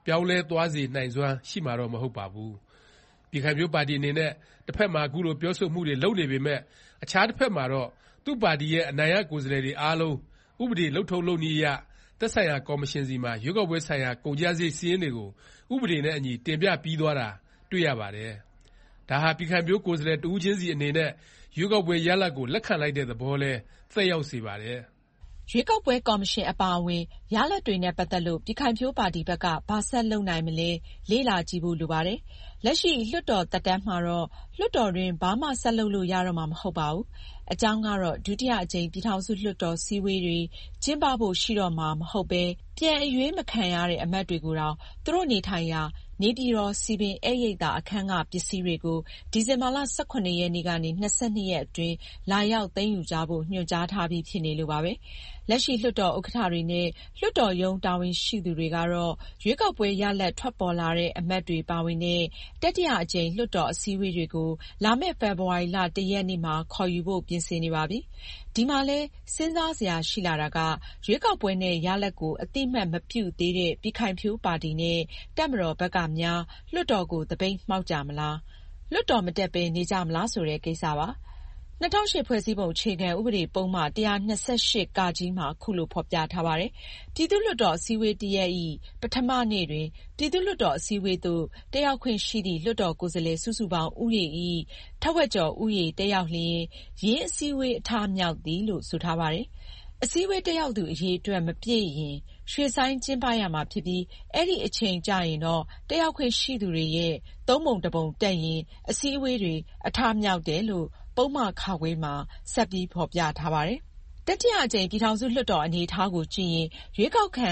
ပြောင်းလဲသွားစေနိုင်စွမ်းရှိမှာတော့မဟုတ်ပါဘူး။ပြည်ခိုင်ဖြိုးပါတီအနေနဲ့တစ်ဖက်မှာအခုလိုပြောဆိုမှုတွေလုပ်နေပေမဲ့အခြားတစ်ဖက်မှာတော့သူ့ပါတီရဲ့အနိုင်ရကိုယ်စားလှယ်တွေအားလုံးဥပဒေလုပ်ထုံးလုပ်နည်းအရသက်ဆိုင်ရာကော်မရှင်စီမှာရွေးကောက်ပွဲဆိုင်ရာကုန်ကျစရိတ်စာရင်းတွေကိုဥပဒေနဲ့အညီတင်ပြပြီးသွားတာတွေ့ရပါတယ်။ဒါဟာပြည်ခိုင်ဖြိုးကိုယ်စားလှယ်တဦးချင်းစီအနေနဲ့ရွေးကောက်ပွဲရလဒ်ကိုလက်ခံလိုက်တဲ့သဘောလဲသက်ရောက်စေပါတယ်။ရွေးကောက်ပွဲကော်မရှင်အပါအဝင်ရလဒ်တွေနဲ့ပတ်သက်လို့ပြည်ခိုင်ဖြိုးပါတီဘက်ကဘာဆက်လုပ်နိုင်မလဲလေ့လာကြည့်ဖို့လိုပါတယ်။လက်ရှိလွှတ်တော်သက်တမ်းမှာတော့လွှတ်တော်တွင်ဘာမှဆက်လုပ်လို့ရတော့မှာမဟုတ်ပါဘူး။အကြောင်းကတော့ဒုတိယအကြိမ်ပြည်ထောင်စုလွှတ်တော်စည်းဝေးတွေကျင်းပဖို့ရှိတော့မှာမဟုတ်ပဲပြန်အရွေးမခံရတဲ့အမတ်တွေကိုတောင်သူတို့နေထိုင်ရာနေပြည်တော်စည်ပင်ဧည့်ရိပ်သာအခန်းကပစ္စည်းတွေကိုဒီဇင်ဘာလ 18 ရက်နေ့ကနေ 22 ရက်အတွင်းလာရောက်သိမ်းယူကြဖို့ညွှန်ကြားထားပြီးဖြစ်နေလို့ပါပဲ။လက်ရှိလွှတ်တော်ဥက္ကဋ္ဌတွေနဲ့လွှတ်တော်ရုံးတာဝန်ရှိသူတွေကတော့ရွေးကောက်ပွဲရလဒ်ထွက်ပေါ်လာတဲ့အမတ်တွေပါဝင်တဲ့တတိယအကြိမ်လွှတ်တော်အစည်းအဝေးတွေကိုလာမယ့်ဖေဖော်ဝါရီလ 1 ရက်နေ့မှာခေါ်ယူဖို့ပြင်ဆင်နေပါပြီ။ဒီမှာလဲစဉ်းစားစရာရှိလာတာကရွေးကောက်ပွဲနဲ့ရလဒ်ကိုအတိအမှတ်မပြုသေးတဲ့ပြည်ခိုင်ဖြိုးပါတီနဲ့တပ်မတော်ဘက်ကများလွှတ်တော်ကိုသပိတ်မှောက်ကြမလားလွှတ်တော်မတက်ပဲနေကြမလားဆိုတဲ့ကိစ္စပါ2008ဖွဲ့စည်းပုံအခြေခံဥပဒေပုံမှ 128 ကကြီးမှာခုလိုဖော်ပြထားပါတယ်။ပြည်သူ့လွှတ်တော်အစည်းအဝေးတစ်ရက်၏ပထမနေ့တွင်ပြည်သူ့လွှတ်တော်အစည်းအဝေးသို့တက်ရောက်ခွင့်ရှိသည့်လွှတ်တော်ကိုယ်စားလှယ်စုစုပေါင်းဦးရေ၏ထက်ဝက်ကျော်ဦးရေတက်ရောက်လျင်ယင်းအစည်းအဝေးအထမြောက်သည်လို့ဆိုထားပါတယ်။အစည်းအဝေးတက်ရောက်သူအရေအတွက်မပြည့်ရင်ရွှေဆိုင်းကျင်းပရမှာဖြစ်ပြီးအဲ့ဒီအချိန်ကျရင်တော့တက်ရောက်ခွင့်ရှိသူတွေရဲ့သုံးပုံတစ်ပုံတက်ရင်အစည်းအဝေးတွေအထမြောက်တယ်လို့ပုံမှခခွေးမှာဆက်ပြီးဖော်ပြထားပါတယ်။တတိယအကြိမ်ပြည်ထောင်စုလွှတ်တော်အနေအထားကိုကြည့်ရင်ရွေးကောက်ခံ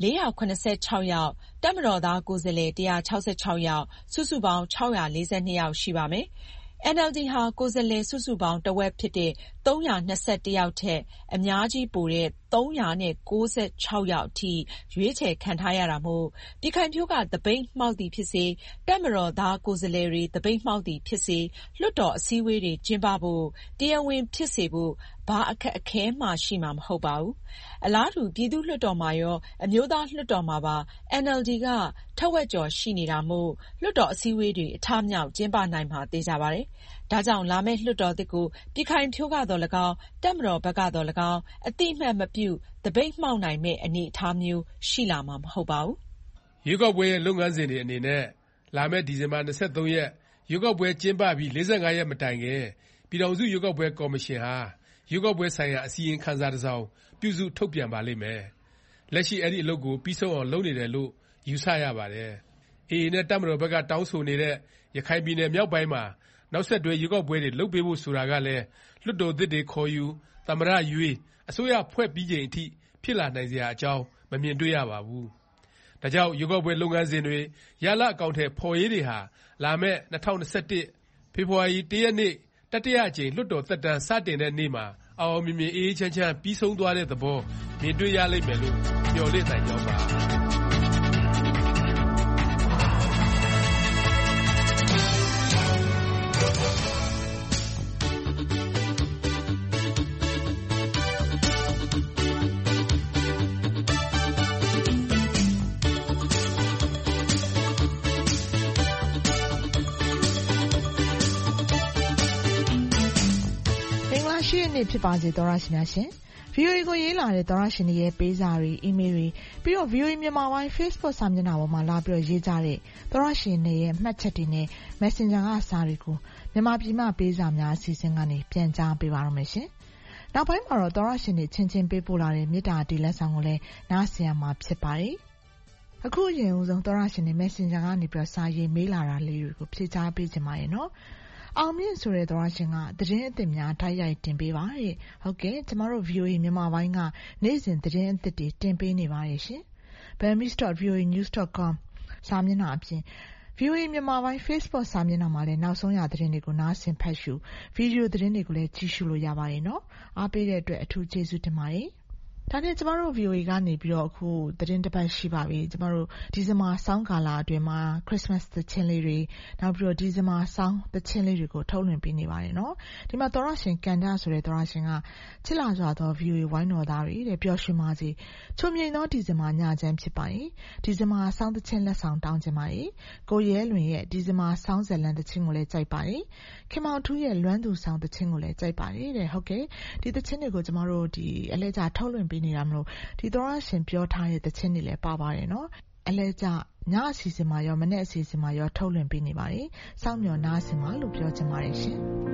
486ယောက်တပ်မတော်သားကိုယ်စားလှယ်166ယောက်စုစုပေါင်း642ယောက်ရှိပါမယ်။ NLD ဟာကိုယ်စားလှယ်စုစုပေါင်းတဝက်ဖြစ်တဲ့321ယောက်ထက်အများကြီးပိုတဲ့396ယောက်အထိရွေးချယ်ခံထားရတာမို့ပြည်ခိုင်ဖြိုးကသပိတ်မှောက်သည်ဖြစ်စေတပ်မတော်သားကိုယ်စားလှယ်တွေသပိတ်မှောက်သည်ဖြစ်စေလွှတ်တော်အစည်းအဝေးတွေကျင်းပဖို့တရားဝင်ဖြစ်စေဖို့ဘာအခက်အခဲမှရှိမှာမဟုတ်ပါဘူး။အလားတူပြည်သူ့လွှတ်တော်မှာရောအမျိုးသားလွှတ်တော်မှာပါ NLD ကထက်ဝက်ကျော်ရှိနေတာမို့လွှတ်တော်အစည်းအဝေးတွေအထမြောက်ကျင်းပနိုင်မှာသေချာပါတယ်။ဒါကြောင့်လာမယ့်လွှတ်တော်သစ်ကိုပြည်ခိုင်ဖြိုးကတော့၎င်းတပ်မတော်ဘက်ကတော့၎င်းအတိအမှတ်မပြုသပိတ်မှောက်နိုင်မဲ့အနေအထားမျိုးရှိလာမှာမဟုတ်ပါဘူး။ရွေးကောက်ပွဲရဲ့လုပ်ငန်းစဉ်တွေအနေနဲ့လာမယ့်ဒီဇင်ဘာ 23 ရက်ရွေးကောက်ပွဲကျင်းပပြီး45 ရက်မတိုင်ခင်ပြည်ထောင်စုရွေးကောက်ပွဲကော်မရှင်ဟာရွေးကောက်ပွဲဆိုင်ရာအစီရင်ခံစာတစ်စောင်ပြုစုထုတ်ပြန်ပါလိမ့်မယ်။လက်ရှိအဲ့ဒီအလုပ်ကိုပြီးဆုံးအောင်လုပ်နေတယ်လို့ယူဆရပါတယ်။ AA နဲ့တပ်မတော်ဘက်ကတောင်းဆိုနေတဲ့ရခိုင်ပြည်နယ်မြောက်ပိုင်းမှာနောက်ဆက်တွဲရွေးကောက်ပွဲတွေလုပ်ပေးဖို့ဆိုတာကလည်းလွှတ်တော်သစ်တွေခေါ်ယူသမ္မတရွေးအစိုးရဖွဲ့ပြီးချိန်အထိဖြစ်လာနိုင်စရာအကြောင်းမမြင်တွေ့ရပါဘူး။ဒါကြောင့်ရွေးကောက်ပွဲလုပ်ငန်းစဉ်တွေရလဒ်အကောင်အထည်ဖော်ရေးတွေဟာလာမယ့်2021ဖေဖော်ဝါရီ 1 ရက်နေ့တတိယအကြိမ်လွှတ်တော်သက်တမ်းစတင်တဲ့နေ့မှာအောင်အောင်မြင်မြင်အေးအေးချမ်းချမ်းပြီးဆုံးသွားတဲ့သဘောမြင်တွေ့ရလိမ့်မယ်လို့မျှော်လင့်နိုင်ကြောင်းပါရှိတဲ့နေ့ဖြစ်ပါစေသောရရှိများရှင် VOA ကိုရေးလာတဲ့သောရရှင်တွေရဲ့ပေးစာတွေအီးမေးလ်တွေပြီးတော့ VOA မြန်မာပိုင်း Facebook စာမျက်နှာပေါ်မှာလာပြီးတော့ရေးကြတဲ့သောရရှင်တွေရဲ့မှတ်ချက်တွေနဲ့ Messenger ကစာတွေကိုမြန်မာပြည်မှာပေးစာများအစီအစဉ်ကနေပြန်ကြားပေးပါရမယ်ရှင်နောက်ပိုင်းမှာတော့သောရရှင်တွေချင်းချင်းပေးပို့လာတဲ့မေတ္တာတီလက်ဆောင်ကိုလည်းနားဆင်ရမှာဖြစ်ပါတယ်အခုအရင်ဦးဆုံးသောရရှင်တွေ Messenger ကနေပြီးတော့စာရေးမေးလာတာလေးတွေကိုဖြေကြားပေးကြပါရဲ့နော်အောင်မြင့်ဆိုတဲ့သောရရှင်ကသတင်းအသစ်များတိုက်ရိုက်တင်ပေးပါတဲ့ဟုတ်ကဲ့ကျမတို့ VOA မြန်မာပိုင်းကနေ့စဉ်သတင်းအသစ်တွေတင်ပေးနေပါတယ်ရှင် burmese.voanews.com စာမျက်နှာအပြင် VOA မြန်မာပိုင်း Facebook စာမျက်နှာမှာလည်းနောက်ဆုံးရသတင်းတွေကိုနားဆင်ဖတ်ရှုဗီဒီယိုသတင်းတွေကိုလည်းကြည့်ရှုလို့ရပါတယ်နော်အားပေးတဲ့အတွက်အထူးကျေးဇူးတင်ပါတယ်ဒါနဲ့ကျမတို့ VOA ကနေပြီးတော့အခုသတင်းတစ်ပတ်ရှိပါပြီကျမတို့ဒီဇင်ဘာဆောင်းကာလအတွင်းမှာ Christmas သချင်းလေးတွေနောက်ပြီးတော့ဒီဇင်ဘာဆောင်းသချင်းလေးတွေကိုထုတ်လွှင့်ပေးနေပါတယ်နော်ဒီမှာသောရရှင်ကန်တာဆိုတဲ့သောရရှင်ကချစ်လာစွာသော VOA ဝိုင်းတော်သားတွေတဲ့ပျော်ရွှင်ပါစေချုံမြိန်သောဒီဇင်ဘာညချမ်းဖြစ်ပါ၏ဒီဇင်ဘာဆောင်းသချင်းလက်ဆောင်တောင်းချင်ပါ၏ကိုရဲလွင်ရဲ့ဒီဇင်ဘာဆောင်းဇလန်သချင်းကိုလည်းကြိုက်ပါ၏ခင်မောင်ထူးရဲ့လွမ်းသူဆောင်သချင်းကိုလည်းကြိုက်ပါတယ်တဲ့ဟုတ်ကဲ့ဒီသချင်းတွေကိုကျမတို့ဒီအလဲကျထုတ်လွှင့်ပေးနေတာမလို့ဒီသောရရှင်ပြောထားတဲ့သချင်းတွေလည်းပါပါတယ်နော်အလဲကျညအစီအစဉ်မှာရောမနေ့အစီအစဉ်မှာရောထုတ်လွှင့်ပေးနေပါတယ်စောင့်မျှော်နားဆင်ပါလို့ပြောချင်ပါတယ်ရှင်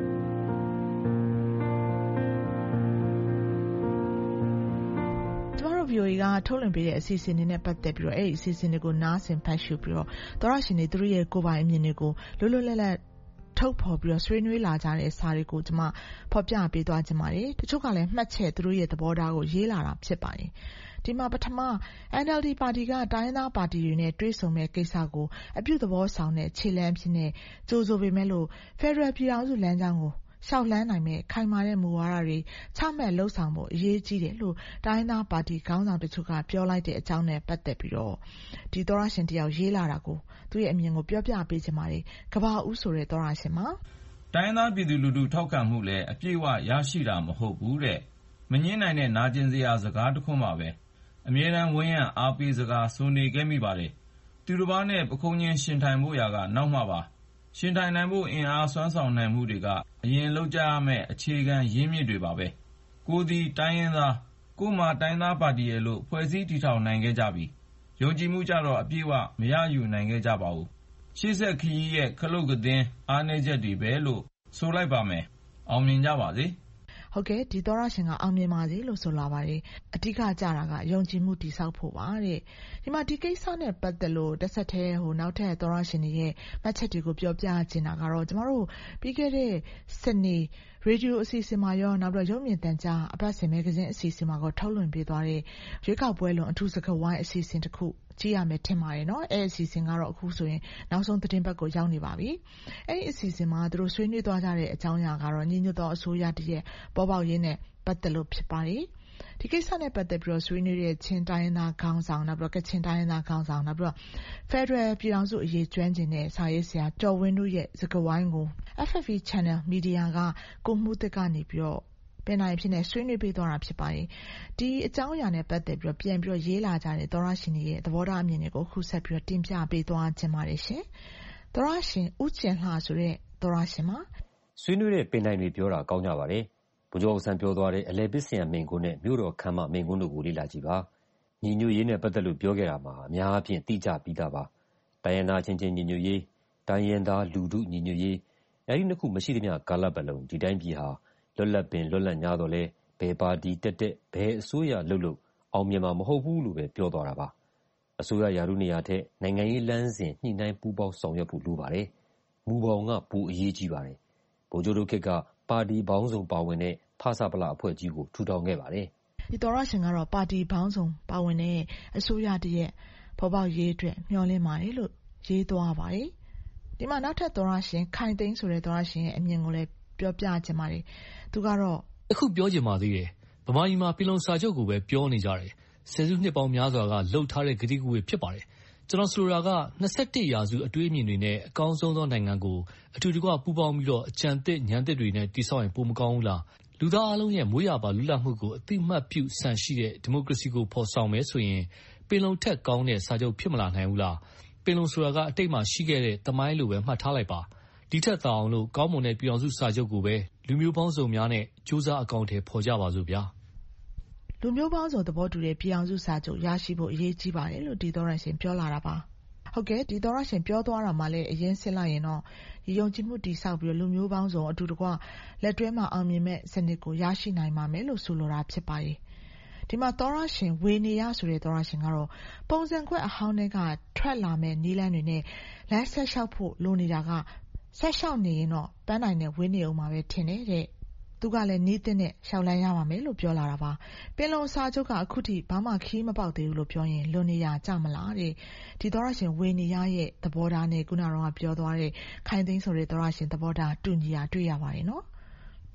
VOA ကထုတ်လွှင့်ပေးတဲ့အစီအစဉ်တွေနဲ့ပတ်သက်ပြီးတော့အဲ့ဒီအစီအစဉ်တွေကိုနားဆင်ဖတ်ရှုပြီးတော့သောရရှင်တွေသူတို့ရဲ့ကိုယ်ပိုင်အမြင်တွေကိုလွတ်လွတ်လပ်လပ်ထုတ်ဖော်ပြီးတော့ဆွေးနွေးလာကြတဲ့စာတွေကိုကျွန်မဖော်ပြပေးသွားခြင်းပါတယ်တချို့ကလည်းမှတ်ချက်သူတို့ရဲ့သဘောထားကိုရေးလာတာဖြစ်ပါတယ်ဒီမှာပထမ NLD ပါတီကတိုင်းရင်းသားပါတီတွေနဲ့တွဲဆုံမဲ့ကိစ္စကိုအပြုသဘောဆောင်တဲ့ခြေလှမ်းဖြစ်နေကြိုးဆိုပေမဲ့လို့ Federal ပြည်ထောင်စုလမ်းကြောင်းကိုရှောက်လန်းနိုင်မဲ့ခိုင်မာတဲ့မူဝါဒတွေချမှတ်လှုပ်ဆောင်ဖို့အရေးကြီးတယ်လို့တိုင်းသားပါတီခေါင်းဆောင်တချို့ကပြောလိုက်တဲ့အကြောင်းနဲ့ပတ်သက်ပြီးတော့ဒီသောရရှင်တယောက်ရေးလာတာကိုသူ့ရဲ့အမြင်ကိုပြောပြပေးချင်ပါတယ်ကဘာဦးဆိုတဲ့သောရရှင်မှာတိုင်းသားပြည်သူလူထုထောက်ခံမှုလည်းအပြည့်အဝရရှိတာမဟုတ်ဘူးတဲ့မငင်းနိုင်တဲ့နာကျင်စရာစကားတစ်ခုမှပဲအမြဲတမ်းဝန်းရံအားပေးစကားဆိုနေခဲ့မိပါတယ်သူတစ်ပါးနဲ့ပခုံးချင်းရှင်ထိုင်ဖို့ရာကနောက်မှပါရှင်ထိုင်နိုင်ဖို့အင်အားစွမ်းဆောင်နိုင်မှုတွေကအရင်လောက်ကြရမယ့်အခြေခံရင်းမြစ်တွေပါပဲကိုဒီတိုင်းရင်းသားကိုမှတိုင်းသားပါတီရဲ့လို့ဖွဲ့စည်းတည်ထောင်နိုင်ခဲ့ကြပြီယုံကြည်မှုကြတော့အပြည့်အဝမရယူနိုင်ခဲ့ကြပါဘူးရှေ့ဆက်ခရီးရဲ့ခလုတ်ကသင်းအားနည်းချက်တွေပဲလို့ဆိုလိုက်ပါမယ်အောင်မြင်ကြပါစေဟုတ်ကဲ့ဒီသောရရှင်ကအောင်မြင်ပါစေလို့ဆိုလာပါတယ်အဓိကကြတာကယုံကြည်မှုတည်ဆောက်ဖို့ပါတဲ့ဒီမှာဒီကိစ္စနဲ့ပတ်သက်လို့တစ်ဆက်တည်းနောက်ထပ်သောရရှင်တွေရဲ့မှတ်ချက်တွေကိုပြောပြချင်တာကတော့ကျမတို့ပြီးခဲ့တဲ့စနေရေဒီယိုအစီအစဉ်မှာရောနောက်တော့ရုပ်မြင်သံကြားအပတ်စဉ်မဂ္ဂဇင်းအစီအစဉ်မှာကိုထုတ်လွှင့်ပေးသွားတဲ့ရွေးကောက်ပွဲလွန်အထူးစကားဝိုင်းအစီအစဉ်တစ်ခုကြည့်ရမယ်ထင်ပါတယ်နော်အဲ့အစီအစဉ်ကတော့အခုဆိုရင်နောက်ဆုံးသတင်းပတ်ကိုရောက်နေပါပြီအဲ့ဒီအစီအစဉ်မှာသူတို့ဆွေးနွေးသွားကြတဲ့အကြောင်းအရာကတော့ညီညွတ်သောအစိုးရတည်းရဲ့ပေါ်ပေါက်ရေးနဲ့ပတ်သက်လို့ဖြစ်ပါတယ်ဒီကိစ္စနဲ့ပတ်သက်ပြီးတော့ဆွေးနွေးတဲ့ချင်းတိုင်းရင်းသားခေါင်းဆောင်နောက်ပြီးတော့ကချင်တိုင်းရင်းသားခေါင်းဆောင်နောက်ပြီးတော့ Federal ပြည်ထောင်စုအရေးကျွမ်းကျင်တဲ့စာရေးဆရာကျော်ဝင်းတို့ရဲ့စကားဝိုင်းကို FFV Channel Media ကကိုမှုတက်ကနေပြီးတော့ပင်နိုင်ဖြစ်နေဆွေးနွေးပေးသွားတာဖြစ်ပါတယ်ဒီအကြောင်းအရာနဲ့ပတ်သက်ပြီးတော့ပြန်ပြီးတော့ရေးလာကြတဲ့သောရရှင်တွေရဲ့သဘောထားအမြင်တွေကိုအခုဆက်ပြီးတော့တင်ပြပေးသွားခြင်းပါတယ်ရှင်သောရရှင်ဦးကျင်လှဆိုတဲ့သောရရှင်မှာဆွေးနွေးတဲ့ပင်နိုင်တွေပြောတာကောင်းကြပါတယ်ဗိုလ်ချုပ်အောင်ဆန်းပြောသွားတဲ့အလဲပစ်စင်မိန်ကုန်းနဲ့မြို့တော်ခမ်းမမိန်ကုန်းတို့ကိုလေ့လာကြည့်ပါညီညွတ်ရေးနဲ့ပတ်သက်လို့ပြောခဲ့တာမှာအများအပြားတိကျပြီးသားပါတိုင်းရင်းသားချင်းချင်းညီညွတ်ရေးတိုင်းရင်းသားလူထုညီညွတ်ရေးအဲဒီနှစ်ခုမရှိသမျှကာလပတ်လုံးဒီတိုင်းပြည်ဟာလွတ်လပ်ပင်လွတ်လပ်냐တော့လဲဘယ်ပါတီတက်ဘယ်အစိုးရလှုပ်အောင်မြင်မှာမဟုတ်ဘူးလို့ပဲပြောသွားတာပါအစိုးရယာရုနေရာထက်နိုင်ငံရေးလမ်းစဉ်ညှိနှိုင်းပူးပေါင်းဆောင်ရွက်ဖို့လိုပါတယ်မူပေါင်းကပိုအရေးကြီးပါတယ်ဗိုလ်ချုပ်တို့ခေတ်ကပါတီပေါင်းစုံပါဝင်တဲ့ဖဆပလအဖွဲ့ကြီးကိုထူထောင်ခဲ့ပါတယ်ဒီသောရရှင်ကတော့ပါတီပေါင်းစုံပါဝင်တဲ့အစိုးရတည်းရဲ့ပေါ်ပေါက်ရေးအတွက်မျှော်လင့်ပါတယ်လို့ရေးသွားပါတယ်ဒီမှာနောက်ထပ်သောရရှင်ခိုင်သိန်းဆိုတဲ့သောရရှင်ရဲ့အမြင်ကိုလည်းပြောပြချင်ပါတယ်သူကတော့အခုပြောချင်ပါသေးတယ်ဗမာပြည်မှာပြည်လုံစာချုပ်ကိုပဲပြောနေကြတယ်ဆယ်စုနှစ်ပေါင်းများစွာကလှုပ်ထားတဲ့ဂတိကူဝေဖြစ်ပါတယ်ကျွန်တော်ဆိုလိုတာက21ရာစုအတွေးအမြင်တွေနဲ့အကောင်းဆုံးသောနိုင်ငံကိုအထူးတကွပူးပေါင်းပြီးတော့အကြံသစ်ဉာဏ်သစ်တွေနဲ့တည်ဆောက်ရင်ပိုမကောင်းဘူးလားလူသားအလုံးရဲ့မွေးရာပါလွတ်လပ်မှုကိုအသိမှတ်ပြုဆန်ရှိတဲ့ဒီမိုကရေစီကိုဖော်ဆောင်မယ်ဆိုရင်ပင်လုံထက်ကောင်းတဲ့စာချုပ်ဖြစ်မလာနိုင်ဘူးလားပင်လုံဆိုတာကအတိတ်မှာရှိခဲ့တဲ့သမိုင်းလိုပဲမှတ်ထားလိုက်ပါဒီထက်သာအောင်လို့ကောင်းမွန်တဲ့ပြည်အောင်စုစာချုပ်ကိုပဲလူမျိုးပေါင်းစုံများနဲ့စူးစမ်းအကောင့်ထဲပေါ်ကြပါစို့ဗျာလူမျိုးပေါင်းစုံသဘောတူတဲ့ပြည်အောင်စုစာချုပ်ရရှိဖို့အရေးကြီးပါတယ်လို့ဒီသောရရှင်ပြောလာတာပါဟုတ်ကဲ့ဒီသောရရှင်ပြောသွားတာမှလည်းအရင်စစ်လိုက်ရင်တော့ဒီယုံကြည်မှုတည်ဆောက်ပြီးလူမျိုးပေါင်းစုံအတူတကွလက်တွဲမှာအောင်မြင်မဲ့စနစ်ကိုရရှိနိုင်မှာမယ်လို့ဆိုလိုတာဖြစ်ပါတယ်ဒီမှာသောရရှင်ဝေနေရဆိုတဲ့သောရရှင်ကတော့ပုံစံခွက်အဟောင်းတွေကထွက်လာမဲ့နီးလန်းတွေနဲ့လမ်းဆက်လျှောက်ဖို့လိုနေတာကဆက်လျှောက်နေရင်တော့ပန်းနိုင်နဲ့ဝင်းနေအောင်မှာပဲထင်တယ်တဲ့သူကလည်းနီးတဲ့နဲ့ရှောက်လန်းရပါမယ်လို့ပြောလာတာပါပင်လုံစာချုပ်ကအခုထိဘာမှခီးမပေါက်သေးဘူးလို့ပြောရင်လွန်နေရကြမလားတဲ့ဒီသောရရှင်ဝေနေရရဲ့သဘောထားနဲ့ခုနကတော့ပြောသွားတဲ့ခိုင်သိန်းဆိုတဲ့သောရရှင်သဘောထားတူညီတာတွေ့ရပါတယ်နော်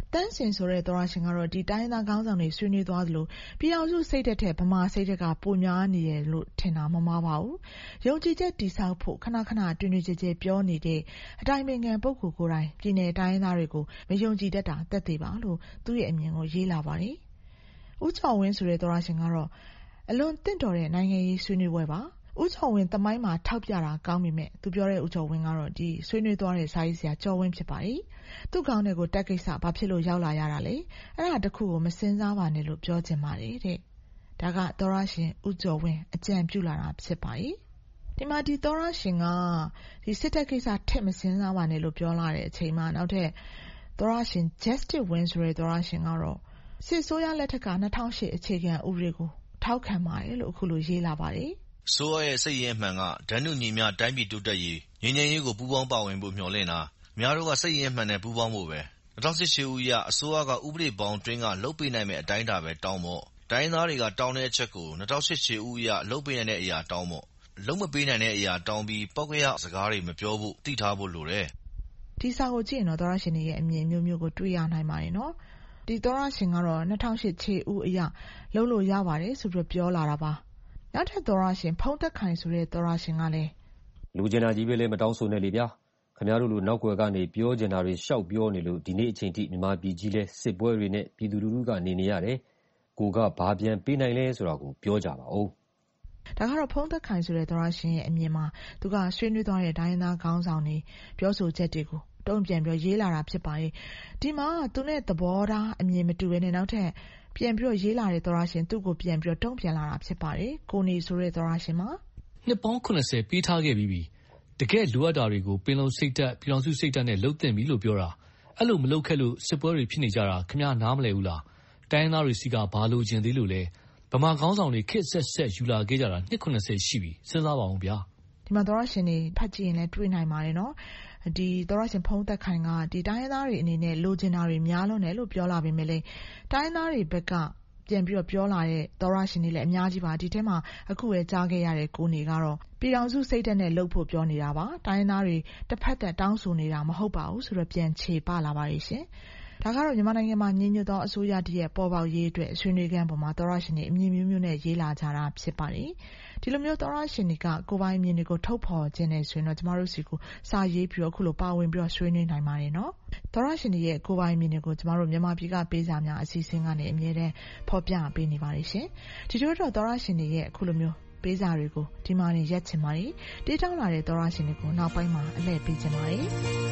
တန်းစင်ဆိုတဲ့သောရရှင်ကတော့ဒီတိုင်းသားခေါင်းဆောင်တွေဆွေးနွေးသွားသလိုပြည်အောင်စုစိတ်တဲ့ဗမာစိတ်ကပိုများနေတယ်လို့ထင်တာမမှားပါဘူး။ယုံကြည်ချက်တည်ဆောက်ဖို့ခဏခဏတွင်တွင်ကြဲကြဲပြောနေတဲ့အတိုင်းပင်ခံပုဂ္ဂိုလ်ကိုယ်တိုင်ပြည်내တိုင်းသားတွေကိုမယုံကြည်တတ်တာတက်သေးပါလို့သူ့ရဲ့အမြင်ကိုရေးလာပါတယ်။ဦးကျော်ဝင်းဆိုတဲ့သောရရှင်ကတော့အလွန်တင့်တော်တဲ့နိုင်ငံရေးဆွေးနွေးပွဲပါ။ဦးကျော်ဝင်းသမိုင်းမှာထောက်ပြတာကောင်းပေမဲ့သူပြောတဲ့ဦးကျော်ဝင်းကတော့ဒီဆွေးနွေးသွားတဲ့စာရေးဆရာကျော်ဝင်းဖြစ်ပါတယ်။သူ့ကောင်းတဲ့ကိုတက်ကိစ္စဘာဖြစ်လို့ရောက်လာရတာလဲ။အဲ့ဒါတခုကိုမစင်စားပါနဲ့လို့ပြောချင်ပါတယ်တဲ့။ဒါကသောရရှင်ဦးကျော်ဝင်းအကြံပြုလာတာဖြစ်ပါတယ်။ဒီမှာဒီသောရရှင်ကဒီစစ်တပ်ကိစ္စထက်မစင်စားပါနဲ့လို့ပြောလာတဲ့အချိန်မှာနောက်ထပ်သောရရှင် Justice Win ဆိုတဲ့သောရရှင်ကတော့စစ်ဆိုးရလက်ထက်က2008အခြေခံဥပဒေကိုထောက်ခံပါတယ်လို့အခုလိုရေးလာပါတယ်။ဆိုးရဲ့စိတ်ရင်းမှန်ကဒဏ်နုညီမျှတိုင်းပြည်တိုးတက်ရေးငြိမ်းချမ်းရေးကိုပူးပေါင်းပါဝင်ဖို့မျှော်လင့်တာအများတို့ကစိတ်ရင်းမှန်နဲ့ပူးပေါင်းဖို့ပဲ2008ဦးရအစိုးရကဥပဒေပေါင်းတွင်းကလုပ်ပေးနိုင်မယ့်အတိုင်းအတာပဲတောင်းဖို့တိုင်းသားတွေကတောင်းတဲ့အချက်ကို2008ဦးရလုပ်ပေးနိုင်တဲ့အရာတောင်းဖို့လုံးမပေးနိုင်တဲ့အရာတောင်းပြီးပောက်ကရစကားတွေမပြောဖို့သိထားဖို့လိုတယ်။ဒီစာကိုကြည့်ရင်တော့သောရရှင်ရဲ့အမြင်မျိုးမျိုးကိုတွေ့ရနိုင်ပါတယ်နော်။ဒီသောရရှင်ကတော့2008ခြေဦးအရာလုပ်လို့ရပါတယ်ဆိုပြီးပြောလာတာပါ။နောက်ထပ်သောရရှင်ဖုံးသက်ခိုင်ဆိုတဲ့သောရရှင်ကလည်းလူကျင်တာကြီးပဲလည်းမတောင်းဆိုနဲ့လေဗျာခင်ဗျားတို့လိုနောက်ွယ်ကနေပြောကျင်တာတွေရှောက်ပြောနေလို့ဒီနေ့အချိန်ထိမြန်မာပြည်ကြီးလဲစစ်ပွဲတွေနဲ့ပြည်သူလူထုကနေနေရတယ်ကိုကဘာပြန်ပေးနိုင်လဲဆိုတာကိုပြောကြပါဦးဒါကတော့ဖုံးသက်ခိုင်ဆိုတဲ့သောရရှင်ရဲ့အမြင်မှာသူကဆွေးနွေးသွားတဲ့တိုင်းသားခေါင်းဆောင်တွေပြောဆိုချက်တွေကိုတုံ့ပြန်ပြောရေးလာတာဖြစ်ပါတယ်ဒီမှာသူနဲ့သဘောထားအမြင်မတူဘဲနဲ့နောက်ထပ်ပြန်ပြီးရေးလာတဲ့သောရရှင်သူ့ကိုပြန်ပြီးတုံ့ပြန်လာတာဖြစ်ပါတယ်ကိုနေဆိုတဲ့သောရရှင်မှာနှစ်ပေါင်း80ပေးထားခဲ့ပြီးတကယ်လိုအပ်တာတွေကိုပင်လုံစိတ်ဓာတ်ပြည်တော်စုစိတ်ဓာတ်နဲ့လှုပ်သင့်ပြီလို့ပြောတာအဲ့လိုမလှုပ်ခဲ့လို့စစ်ပွဲတွေဖြစ်နေကြတာခင်ဗျားနားမလဲဘူးလားတိုင်းသားတွေစီကဘာလို့ကျင်သေးလို့လဲဗမာခေါင်းဆောင်တွေခစ်ဆက်ယူလာခဲ့ကြတာနှစ်80ရှိပြီစဉ်းစားပါအောင်ဗျာဒီမှာသောရရှင်တွေဖတ်ကြည့်ရင်လည်းတွေ့နိုင်ပါတယ်နော်ဒီသောရရှင်ဖုံးသက်ခိုင်ကဒီတိုင်းသားတွေအနေနဲ့လိုချင်တာတွေများလွန်းတယ်လို့ပြောလာပေမဲ့လည်းတိုင်းသားတွေဘက်ကပြန်ပြီးပြောလာတဲ့သောရရှင်တွေလည်းအများကြီးပါဒီထဲမှာအခုပဲကြားခဲ့ရတဲ့ကိုနေကတော့ပြည်တော်စုစိတ်ဓာတ်နဲ့လှုပ်ဖို့ပြောနေတာပါတိုင်းသားတွေတစ်ဖက်သက်တောင်းဆိုနေတာမဟုတ်ပါဘူးဆိုတော့ပြန်ခြေပလာပါရဲ့ရှင်ဒါကတော့မြန်မာနိုင်ငံမှာညင်ညွတ်သောအစိုးရတည်းရဲ့ပေါ်ပေါက်ရေးအတွက်ဆွေးနွေးခန်းပေါ်မှာသောရရှင်တွေအမြင်မျိုးမျိုးနဲ့ရေးလာကြတာဖြစ်ပါတယ်ဒီလိုမျိုးသောရရှင်တွေကကိုယ်ပိုင်အမြင်တွေကိုထုတ်ဖော်ခြင်းနဲ့ဆိုရင်တော့ကျမတို့စီကိုစာရေးပြီးတော့အခုလိုပါဝင်ပြီးတော့ဆွေးနွေးနိုင်ပါတယ်နော်သောရရှင်တွေရဲ့ကိုယ်ပိုင်အမြင်တွေကိုကျမတို့မြန်မာပြည်ကပေးစာများအစီအစဉ်ကနေအမြဲတမ်းဖော်ပြပေးနေပါတယ်ရှင်ဒီလိုတော့သောရရှင်တွေရဲ့အခုလိုမျိုးပေးစာတွေကိုဒီမှာနေရက်ချင်ပါတယ်တေးတောင်းလာတဲ့သောရရှင်တွေကိုနောက်ပိုင်းမှာအလှည့်ပေးချင်ပါတယ်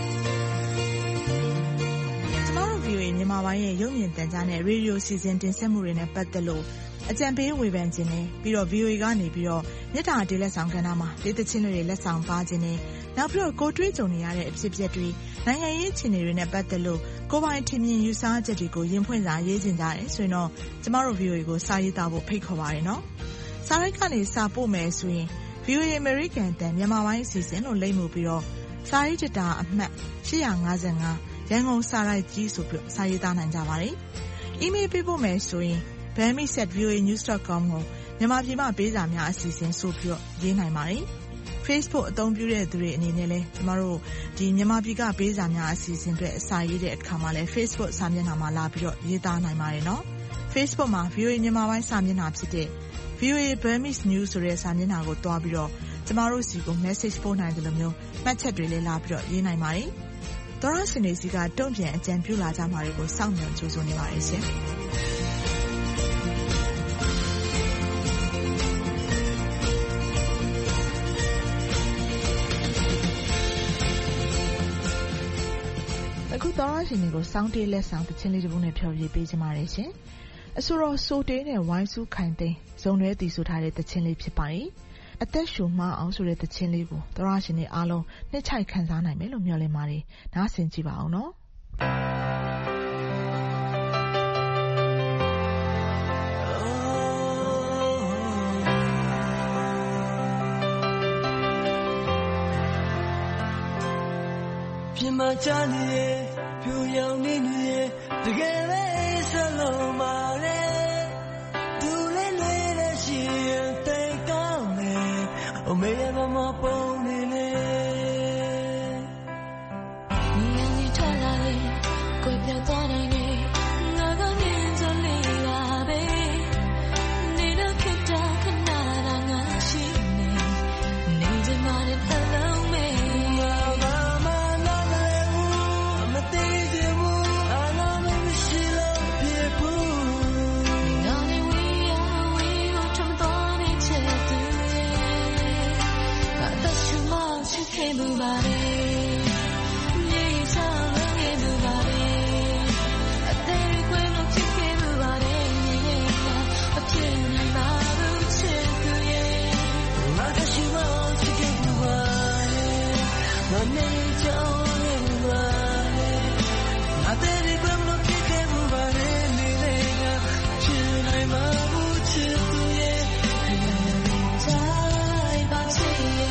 ကျမတို့ VOA မြန်မာပိုင်းရဲ့ရုပ်မြင်သံကြားနဲ့ရေဒီယိုစီစဉ်တင်ဆက်မှုတွေနဲ့ပတ်သက်လို့အကြံပေးဝေဖန်ခြင်းနဲ့ပြီးတော့ VOA ကနေပြီးတော့မြစ်တာတေးလက်ဆောင်ကဏ္ဍမှာဒေသချင်းတွေလက်ဆောင်ပါခြင်းနဲ့နောက်ပြီးတော့ကိုတွေးကြုံနေရတဲ့အဖြစ်အပျက်တွေနိုင်ငံရေးအခြေအနေတွေနဲ့ပတ်သက်လို့ကိုယ်ပိုင်ထင်မြင်ယူဆချက်တွေကိုရင်ဖွင့်စာရေးခြင်းကြတယ်ဆိုရင်တော့ကျမတို့ VOA ကိုစာရေးသားဖို့ဖိတ်ခေါ်ပါတယ်နော်စာရိုက်ကနေစာပို့မယ်ဆိုရင် VOA American တန်မြန်မာပိုင်းအစီအစဉ်လို့လိမ့်မှုပြီးတော့စာရေးတာအမှတ်855ရန်ကုန်စာရိုက်ကြီးဆိုပြီးစာရေးသားနိုင်ကြပါတယ်။ email ပေးဖို့မယ်ဆိုရင် bami@voanews.com ကိုမြန်မာပြည်မှာပေးစာများအစီအစဉ်ဆိုပြီးရေးနိုင်ပါတယ်။ Facebook အသုံးပြုတဲ့သူတွေအနေနဲ့လည်းကျမတို့ဒီမြန်မာပြည်ကပေးစာများအစီအစဉ်တွေအစာရေးတဲ့အခါမှာလည်း Facebook စာမျက်နှာမှာလာပြီးတော့ရေးသားနိုင်ပါတယ်နော်။ Facebook မှာ VOA မြန်မာပိုင်းစာမျက်နှာဖြစ်တဲ့ VOA Burmese News ဆိုတဲ့စာမျက်နှာကိုတွားပြီးတော့ကျမတို့စီကို message ပို့နိုင်တယ်လို့မျိုးမှတ်ချက်တွေလည်းလာပြီးတော့ရေးနိုင်ပါတယ်။သောရရှင်တွေစီကတုံ့ပြန်အကြံပြုလာကြမှာတွေကိုစောင့်မျှော်ကြိုးစားနေပါတယ်ရှင်။အခုသောရရှင်တွေကိုစောင်းတေးလက်ဆောင်တခြင်းလေးတစ်ပုဒ်နဲ့ဖျော်ဖြေပေးကြပါရစေရှင်။အဆိုတော်ဆိုတေးနဲ့ဝိုင်းစုခိုင်သိန်းဇုံရဲတည်ဆိုထားတဲ့တခြင်းလေးဖြစ်ပါတယ်။အသက်ရှူမအောင်ဆိုတဲ့တခြင်းလေးကိုသောရရှင်တွေအားလုံးနှစ်ချိုက်ခံစားနိုင်မယ်လို့မျှော်လင့်ပါတယ်။နားဆင်ကြည့်ပါအောင်နော်။ပြင်မချနေတဲ့ဖြူရောင်နေရဲ့တကယ်ပဲဆက်လို့မာလေသူလေးလေးတဲ့ရှင်ရဲ့တိတ်ကောင်းနေအမေရဲ့မမပုံနေလေညီညီထားလာလေကိုပြသွားနိုင်နေခဲ့မှုပါတယ်မြေစားလွန်ခဲ့မှုပါတယ်အသေးကွယ်လို့ဖြစ်ခဲ့မှုပါတယ်အဖြစ်နိုင်ပါဘူးချစ်သူရဲ့ငါကရှိမှချစ်ခဲ့မှုပါတယ်ငါနေကြောင်းခဲ့မှုပါတယ်အသေးကွယ်လို့ဖြစ်ခဲ့မှုပါတယ်နေကချစ်နိုင်ပါဘူးချစ်သူရဲ့တိုင်းပါချစ်ရဲ့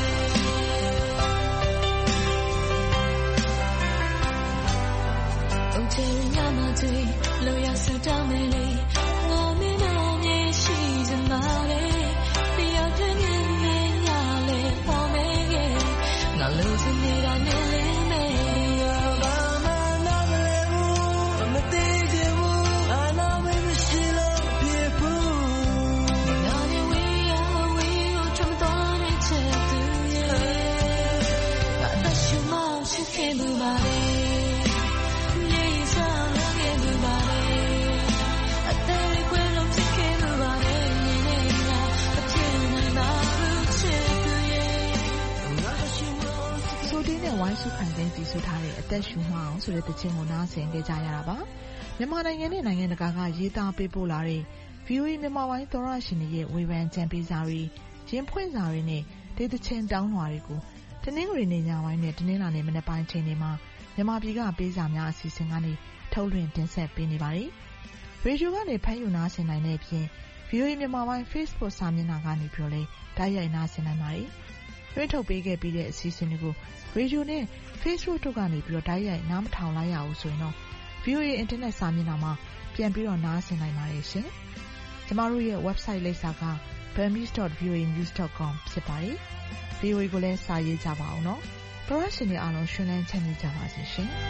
အောင်ချင်ရမှတွေ့လို့ရစတောင်းမယ်လေငါမင်းနဲ့နေရှိစမှာလေတရားပြင်းနေရလေပေါ်မယ်ရဲ့ငါလို့စနေတာနေလေမယ်ဘာမှနားမလဲဘူးမသိချင်ဘူးအနာမမရှိလို့ပြေဖို့ငါနဲ့ဝေးကိုထုံတော့နေချင်သူရဲ့ငါအရှိမောင်ချစ်ခဲ့မှုပါလေမြေစားလွန်ခဲ့မှုပါလေအသေးကွယ်လို့ဖြစ်ခဲ့မှုပါလေနေကအဖြစ်နိုင်ပါဘူးချစ်သူရဲ့ငါအရှိမောင်ဆိုတင်းနဲ့ဝိုင်းစုခံတဲ့တည်ဆိုထားတဲ့အသက်ရှူမအောင်ဆိုတဲ့တခြင်းကိုနားဆင်ကြကြရတာပါမြန်မာနိုင်ငံနဲ့နိုင်ငံတကာကရေးသားပေးပို့လာတဲ့ VOA မြန်မာဝိုင်းသောရရှင်တွေရဲ့ဝေဖန်ကြံပေးစာတွေရင်ဖွင့်စာတွေနဲ့ဒေသချင်းတောင်းလွှာတွေကိုတနင်္ဂနွေနေ့ညပိုင်းနဲ့တနင်္လာနေ့မနက်ပိုင်းချိန်တွေမှာမြန်မာပြည်ကပေးစာများအစီအစဉ်ကနေထုတ်လွှင့်တင်ဆက်ပေးနေပါတယ်ရေဒီယိုကနေဖမ်းယူနားဆင်နိုင်တဲ့အပြင် VOA မြန်မာဝိုင်း Facebook စာမျက်နှာကနေပြီးတော့လည်းတိုက်ရိုက်နားဆင်နိုင်ပါတယ်တွင်းထုတ်ပေးခဲ့ပြီးတဲ့အစီအစဉ်တွေကိုရေဒီယိုနဲ့ Facebook တို့ကနေပြီးတော့တိုက်ရိုက်နားမထောင်လိုက်ရအောင်ဆိုရင်တော့ VOA အင်တာနက်စာမျက်နှာမှာပြန်ပြီးတော့နားဆင်နိုင်ပါတယ်ရှင်။ကျမတို့ရဲ့ website လိပ်စာက burmese.voanews.com ဖြစ်ပါတယ်။ VOA ကိုလည်းစာရေးကြပါအောင်နော်။ပရိသတ်ရှင်တွေအားလုံးရှင်လန်းချမ်းမြေ့ကြပါစေရှင်။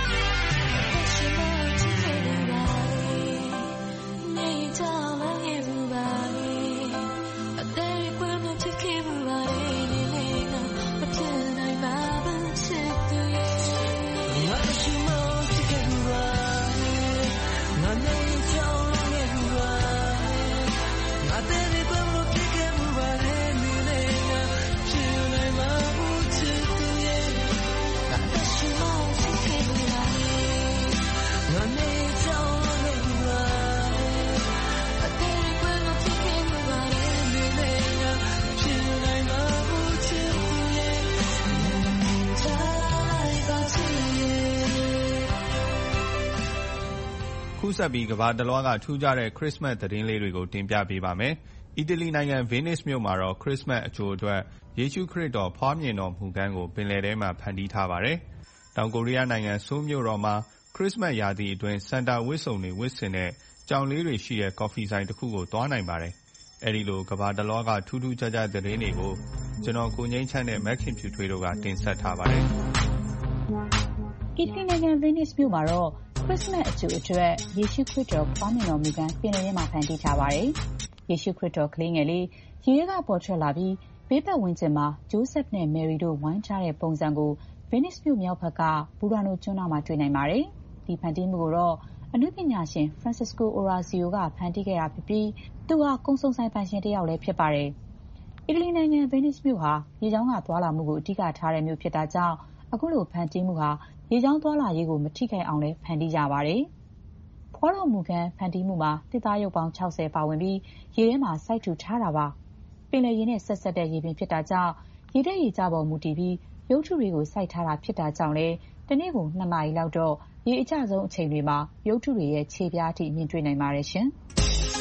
ခုဆက်ပြီးကမ္ဘာတလွှားကထူးခြားတဲ့ခရစ်မတ်သတင်းလေးတွေကိုတင်ပြပေးပါမယ်။အီတလီနိုင်ငံဗီးနစ်မြို့မှာတော့ခရစ်မတ်အကြိုအတွက်ယေရှုခရစ်တော်ဖွားမြင်တော်မူခန်းကိုပင်လယ်ထဲမှာဖန်တီးထားပါတယ်။တောင်ကိုရီးယားနိုင်ငံဆိုးလ်မြို့တော်မှာခရစ်မတ်ရာသီအတွင်းဆန်တာဝတ်စုံတွေဝတ်ဆင်တဲ့ကြောင်လေးတွေရှိတဲ့ကော်ဖီဆိုင်တစ်ခုကိုသွားနိုင်ပါတယ်။အဲဒီလိုကမ္ဘာတလွှားကထူးထူးခြားခြားသတင်းတွေကိုကျွန်တော်ကိုငိမ့်ချမ်းနဲ့မက်ခင်ဖြူထွေးတို့ကတင်ဆက်ထားပါတယ်။အီတလီနိုင်ငံဗီးနစ်မြို့မှာတော့ခရစ်စမတ်အကြိုအတွက်ယေရှုခရစ်တော်ဖွားမြင်တော်မူခန်းပင်လယ်ထဲမှာဖန်တီးထားပါတယ်။ယေရှုခရစ်တော်ကလေးငယ်လေးရေထဲကပေါ်ထွက်လာပြီးဘေးပတ်ဝန်းကျင်မှာဂျိုးဆက်နဲ့မယ်ရီတို့ဝိုင်းထားတဲ့ပုံစံကိုဗီးနစ်မြို့မြောက်ဘက်ကဘူရာနိုကျွန်းနာမှာတွေ့နိုင်ပါတယ်။ဒီဖန်တီးမှုကိုတော့အနုပညာရှင်ဖရန်စစ်ကိုအိုရာဇီယိုကဖန်တီးခဲ့တာဖြစ်ပြီးသူဟာကုန်စုံဆိုင်ပိုင်ရှင်တစ်ယောက်လည်းဖြစ်ပါတယ်။အီတလီနိုင်ငံဗီးနစ်မြို့ဟာရေကြောင်းကသွားလာမှုကိုအဓိကထားတဲ့မြို့ဖြစ်တာကြောင့်အခုလိုဖန်တီးမှုဟာရေကြောင်းသွားလာရေးကိုမထိခိုက်အောင်လည်းဖန်တီးကြပါတယ်။ဖွားတော်မူခန်းဖန်တီးမှုမှာသစ်သားရုပ်ပေါင်း60ပါဝင်ပြီးရေထဲမှာစိုက်ထူထားတာပါ။ပင်လယ်ရေနဲ့ဆက်တဲ့ရေပြင်ဖြစ်တာကြောင့်ရေတက်ရေကျပေါ်မူတည်ပြီးရုပ်ထုတွေကိုစိုက်ထားတာဖြစ်တာကြောင့်လည်းတနေ့ကို2နာရီလောက်တော့ရေအကျဆုံးအချိန်တွေမှာရုပ်ထုတွေရဲ့ခြေပြားထိမြင်တွေ့နိုင်ပါတယ်ရှင်။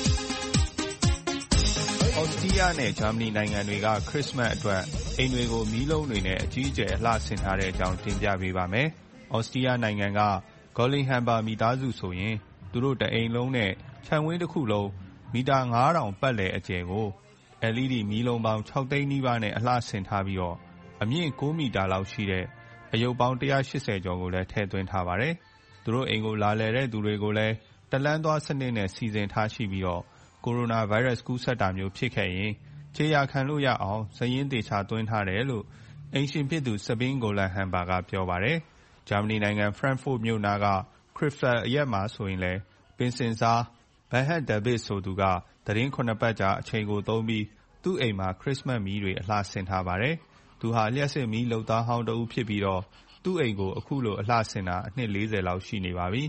ဩစတြီးယားနဲ့ဂျာမနီနိုင်ငံတွေကခရစ်မတ်အတွက်အိမ်တွေကိုမီးလုံးတွေနဲ့အကြီးအကျယ်အလှဆင်ထားတဲ့အကြောင်းတင်ပြပေးပါမယ်။ဩစတြီးယားနိုင်ငံကဂေါ်လင်ဟမ်ဘာမိသားစုဆိုရင်သူတို့တအိမ်လုံးနဲ့ခြံဝင်းတစ်ခုလုံးမီတာ9000ပတ်လည်အကျယ်ကို LED မီးလုံးပေါင်း6သိန်းနီးပါးနဲ့အလှဆင်ထားပြီးတော့အမြင့်9မီတာလောက်ရှိတဲ့အရုပ်ပေါင်း180ကျော်ကိုလည်းထည့်သွင်းထားပါတယ်။သူတို့အိမ်ကိုလာလည်တဲ့သူတွေကိုလည်းတလန်းသွားစနစ်နဲ့စီစဉ်ထားရှိပြီးတော့ကိုရိုနာဗိုင်းရပ်စ်ကူးစက်တာမျိုးဖြစ်ခဲ့ရင်ခြေရာခံလို့ရအောင်စာရင်းသေချာသွင်းထားတယ်လို့အိမ်ရှင်ဖြစ်သူစပင်းဂိုလန်ဟမ်ဘာကပြောပါတယ်။ဂျာမနီနိုင်ငံဖရန့်ဖို့မြို့နာကခရစ်ဖယ်အရက်မှာဆိုရင်လည်းပင်စင်စားဘန်ဟတ်ဒဗစ်ဆိုသူကသတင်း9ပတ်ကြာအချိန်ကိုသုံးပြီးသူ့အိမ်မှာခရစ်မတ်မီးတွေအလှဆင်ထားပါတယ်။သူဟာလျှပ်စစ်မီးလုပ်သားဟောင်းတဦးဖြစ်ပြီးတော့သူ့အိမ်ကိုအခုလိုအလှဆင်တာအနှစ်40လောက်ရှိနေပါပြီ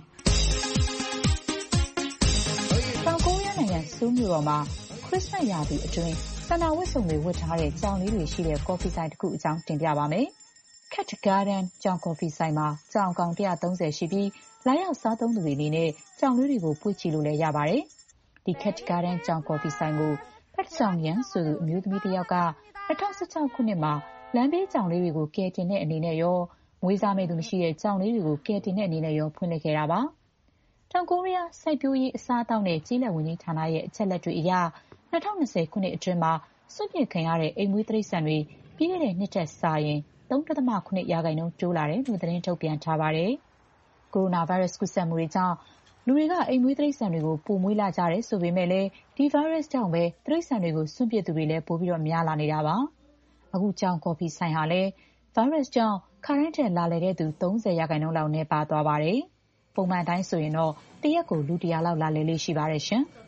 ။တောင်ကိုရီးယားနိုင်ငံဆိုးလ်မြို့တော်မှာခရစ်စမတ်ရာသီအတွင်းဆန္ဒဝတ်စုံတွေဝတ်ထားတဲ့ကြောင်လေးတွေရှိတဲ့ကော်ဖီဆိုင်တစ်ခုအကြောင်းတင်ပြပါမယ်။ Cat Garden ကြောင်ကော်ဖီဆိုင်မှာကြောင်ကောင်130ရှိပြီးလာရောက်စားသုံးသူတွေအနေနဲ့ကြောင်လေးတွေကိုပွေ့ချီလို့လည်းရပါတယ်။ဒီ Cat Garden ကြောင်ကော်ဖီဆိုင်ကိုဖတ်ဆောင်ရန်ဆိုသူအမျိုးသမီးတစ်ယောက်က2016ခုနှစ်မှာလမ်းဘေးကြောင်လေးတွေကိုကယ်တင်တဲ့အနေနဲ့ရောမွေးစားမဲ့သူမရှိတဲ့ကြောင်လေးတွေကိုကယ်တင်တဲ့အနေနဲ့ရောဖွင့်လှစ်ခဲ့တာပါ။တောင်ကိုရီးယားစိုက်ပျိုးရေးအစားအသောက်နဲ့ကျေးလက်ဝန်ကြီးဌာနရဲ့အချက်အလက်တွေအရ2020ခုနှစ်အတွင်းမှာစွန့်ပစ်ခံရတဲ့အိမ်မွေးတိရစ္ဆာန်တွေပြီးခဲ့တဲ့နှစ်ထက်စာရင် 3.7% တိုးလာတယ်လို့သတင်းထုတ်ပြန်ထားပါတယ်။ကိုရိုနာဗိုင်းရပ်စ်ကူးစက်မှုတွေကြောင့်လူတွေကအိမ်မွေးတိရစ္ဆာန်တွေကိုပိုမွေးလာကြတယ်ဆိုပေမဲ့လည်းဒီဗိုင်းရပ်စ်ကြောင့်ပဲတိရစ္ဆာန်တွေကိုစွန့်ပစ်သူတွေလည်းပိုပြီးများလာနေတာပါ။အခုကြောင်ကော်ဖီဆိုင်ဟာလည်းဗိုင်းရပ်စ်ကြောင့်ခါတိုင်းထက်လာလည်တဲ့သူ 30% လောက်နည်းပါးသွားပါတယ်။ပုံမှန်တိုင်းဆိုရင်တော့တရက်ကိုလူ100လောက်လာလည်လေးရှိပါတယ်ရှင်။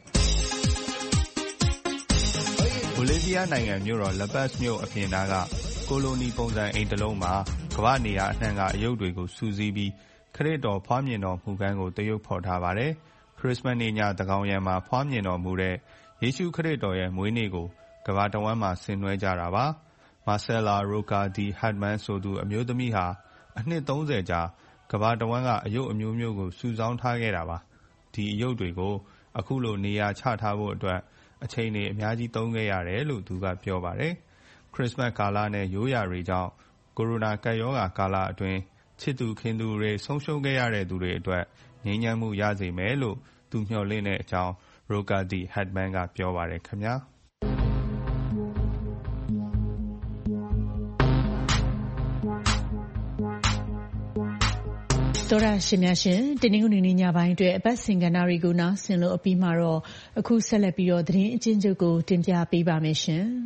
ဘိုလီးဗီးယားနိုင်ငံမြို့တော် La Paz မြို့အပြင်နားကကိုလိုနီပုံစံအိမ်တစ်လုံးမှာကမ္ဘာ့နေရာအနှံ့ကအရုပ်တွေကိုစုစည်းပြီးခရစ်တော်ဖွားမြင်တော်မူခန်းကိုသရုပ်ဖော်ထားပါတယ်။ခရစ်စမတ်နေ့ညသန်းခေါင်ယံမှာဖွားမြင်တော်မူတဲ့ယေရှုခရစ်တော်ရဲ့မွေးနေ့ကိုကမ္ဘာတဝန်းမှာဆင်နွှဲကြတာပါ။ Marcela Roca de Hartman ဆိုသူအမျိုးသမီးဟာအနှစ်30ကြာကမ္ဘာတဝန်းကအရုပ်အမျိုးမျိုးကိုစုဆောင်းထားခဲ့တာပါ။ဒီအရုပ်တွေကိုအခုလိုနေရာချထားဖို့အတွက်အချိန်တွေအများကြီးသုံးခဲ့ရတယ်လို့သူကပြောပါတယ်။ခရစ်စမတ်ကာလနဲ့ရိုးရာတွေကြောင့်ကိုရိုနာကပ်ရောဂါကာလအတွင်းချစ်သူခင်သူတွေဆုံးရှုံးခဲ့ရတဲ့သူတွေအတွက်ငြိမ်းချမ်းမှုရစေမယ်လို့သူမျှော်လင့်တဲ့အကြောင်း Roca de Hartman ကပြောပါတယ်ခင်ဗျာ။တော်ရရှင်များရှင်တင်းငုံနေညပိုင်းအတွက်အပတ်စဉ်ကဏ္ဍတွေကိုနားဆင်လို့အပြီးမှာတော့အခုဆက်လက်ပြီးတော့သတင်းအကျဉ်းချုပ်ကိုတင်ပြပေးပါမယ်ရှင်။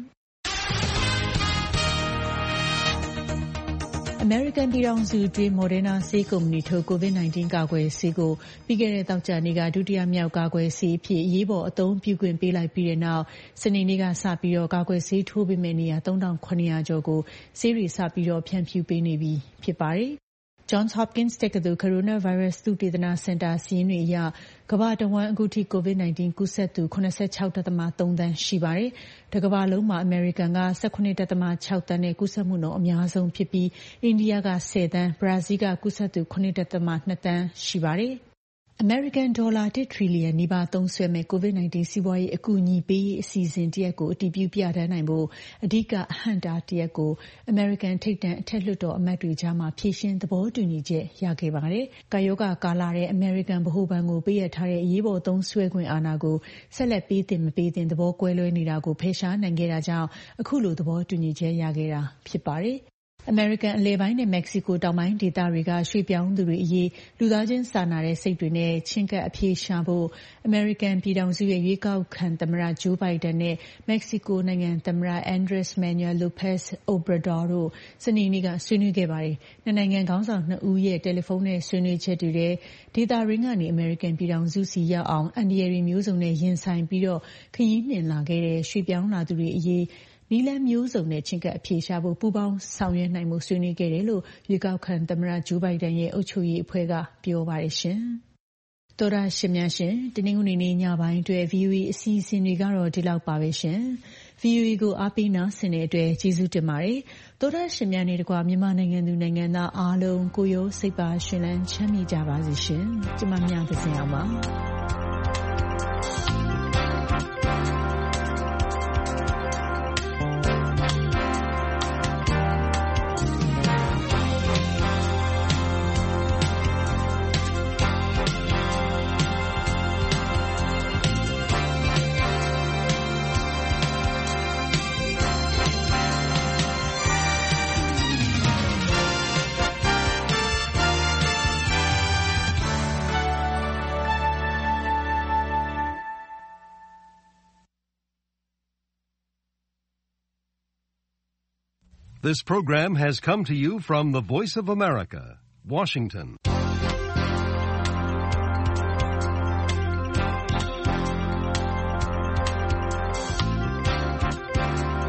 American ပြည်ထောင်စုတွင်း Moderna ဆေးကုမ္ပဏီထုတ် COVID-19 ကာကွယ်ဆေးကိုပြီးခဲ့တဲ့သောကြာနေ့ကဒုတိယမြောက်ကာကွယ်ဆေးအဖြစ်အရေးပေါ်အသုံးပြုခွင့်ပေးလိုက်ပြီးတဲ့နောက်စနေနေ့ကစပြီးတော့ကာကွယ်ဆေးထိုးပေးမယ့်နေရာ 3,900 ကျော်ကိုဆေးတွေစပြီးတော့ဖြန့်ဖြူးပေးနေပြီဖြစ်ပါတယ်။ Johns Hopkins တက္ကသိုလ် Coronavirus သုတေသနစင်တာစာရင်းတွေအရကမ္ဘာတဝန်းအခုထိ COVID-19 ကူးစက်သူ 86.3 သန်းရှိပါတယ်။တကမ္ဘာလုံးမှာ American က 18.6 သန်းနဲ့ကူးစက်မှုနှုန်းအများဆုံးဖြစ်ပြီးအိန္ဒိယက 10 သန်း၊ဘရာဇီးကကူးစက်သူ 9.2 သန်းရှိပါတယ်။ American ဒေါ်လာ 1 ထရီလီယံနီးပါးသုံးစွဲမဲ့ COVID-19 စီးပွားရေးအကူအညီပေးရေးအစီအစဉ်တရပ်ကိုအတည်ပြုပြဋ္ဌာန်းနိုင်ဖို့အဓိကအဟန့်အတားတရပ်ကို American ထိပ်တန်းအထက်လွှတ်တော်အမတ်တွေကြားမှာဖြေရှင်းသဘောတူညီချက်ရခဲ့ပါတယ်။ကပ်ရောဂါကာလတဲ့ American ဗဟိုဘဏ်ကိုပေးအပ်ထားတဲ့အရေးပေါ်သုံးစွဲခွင့်အာဏာကိုဆက်လက်ပေးသင့်မပေးသင့်သဘောကွဲလွဲနေတာကိုဖယ်ရှားနိုင်ခဲ့တာကြောင့်အခုလိုသဘောတူညီချက်ရခဲ့တာဖြစ်ပါတယ်။ American အလယ်ပိုင်းနဲ့ Mexico တောင်ပိုင်းဒေသတွေကရွှေ့ပြောင်းသူတွေအရေးလူသားချင်းစာနာတဲ့စိတ်တွေနဲ့ချဉ်ကပ်အပြေရှာဖို့ American ပြည်ထောင်စုရဲ့ရွေးကောက်ခံသမ္မတ Joe Biden နဲ့ Mexico နိုင်ငံသမ္မတ Andres Manuel Lopez Obrador တို့စနေနေ့ကဆွေးနွေးခဲ့ပါတယ်။နှစ်နိုင်ငံခေါင်းဆောင်2ဦးရဲ့တယ်လီဖုန်းနဲ့ဆွေးနွေးချက်တွေထဲဒေသရင်းကနေ American ပြည်ထောင်စုစီရောက်အောင်အန္တရာယ်တွေမျိုးစုံနဲ့ရင်ဆိုင်ပြီးတော့ခရီးနှင်လာခဲ့တဲ့ရွှေ့ပြောင်းလာသူတွေအရေးနည်းလမ်းမျိုးစုံနဲ့ချဉ်ကပ်အဖြေရှာဖို့ပူးပေါင်းဆောင်ရွက်နိုင်မှုဆွေးနွေးခဲ့တယ်လို့ရွေးကောက်ခံသမ္မတ Joe Biden ရဲ့အုပ်ချုပ်ရေးအဖွဲ့ကပြောပါတယ်ရှင်။တော်ရရှင်များရှင်တနင်္ဂနွေနေ့ညပိုင်းအတွက် VOA အစီအစဉ်တွေကတော့ဒီလောက်ပါပဲရှင်။ VOA ကိုအားပေးနားဆင်တဲ့အတွက်ကျေးဇူးတင်ပါတယ်။တော်ရရှင်များနဲ့တကွမြန်မာနိုင်ငံသူနိုင်ငံသားအားလုံးကိုရောစိတ်ပါရှင်လန်းချမ်းမြေ့ကြပါစေရှင်။ကျမမြတ်ကစင်အောင်ပါ။ This program has come to you from the Voice of America, Washington.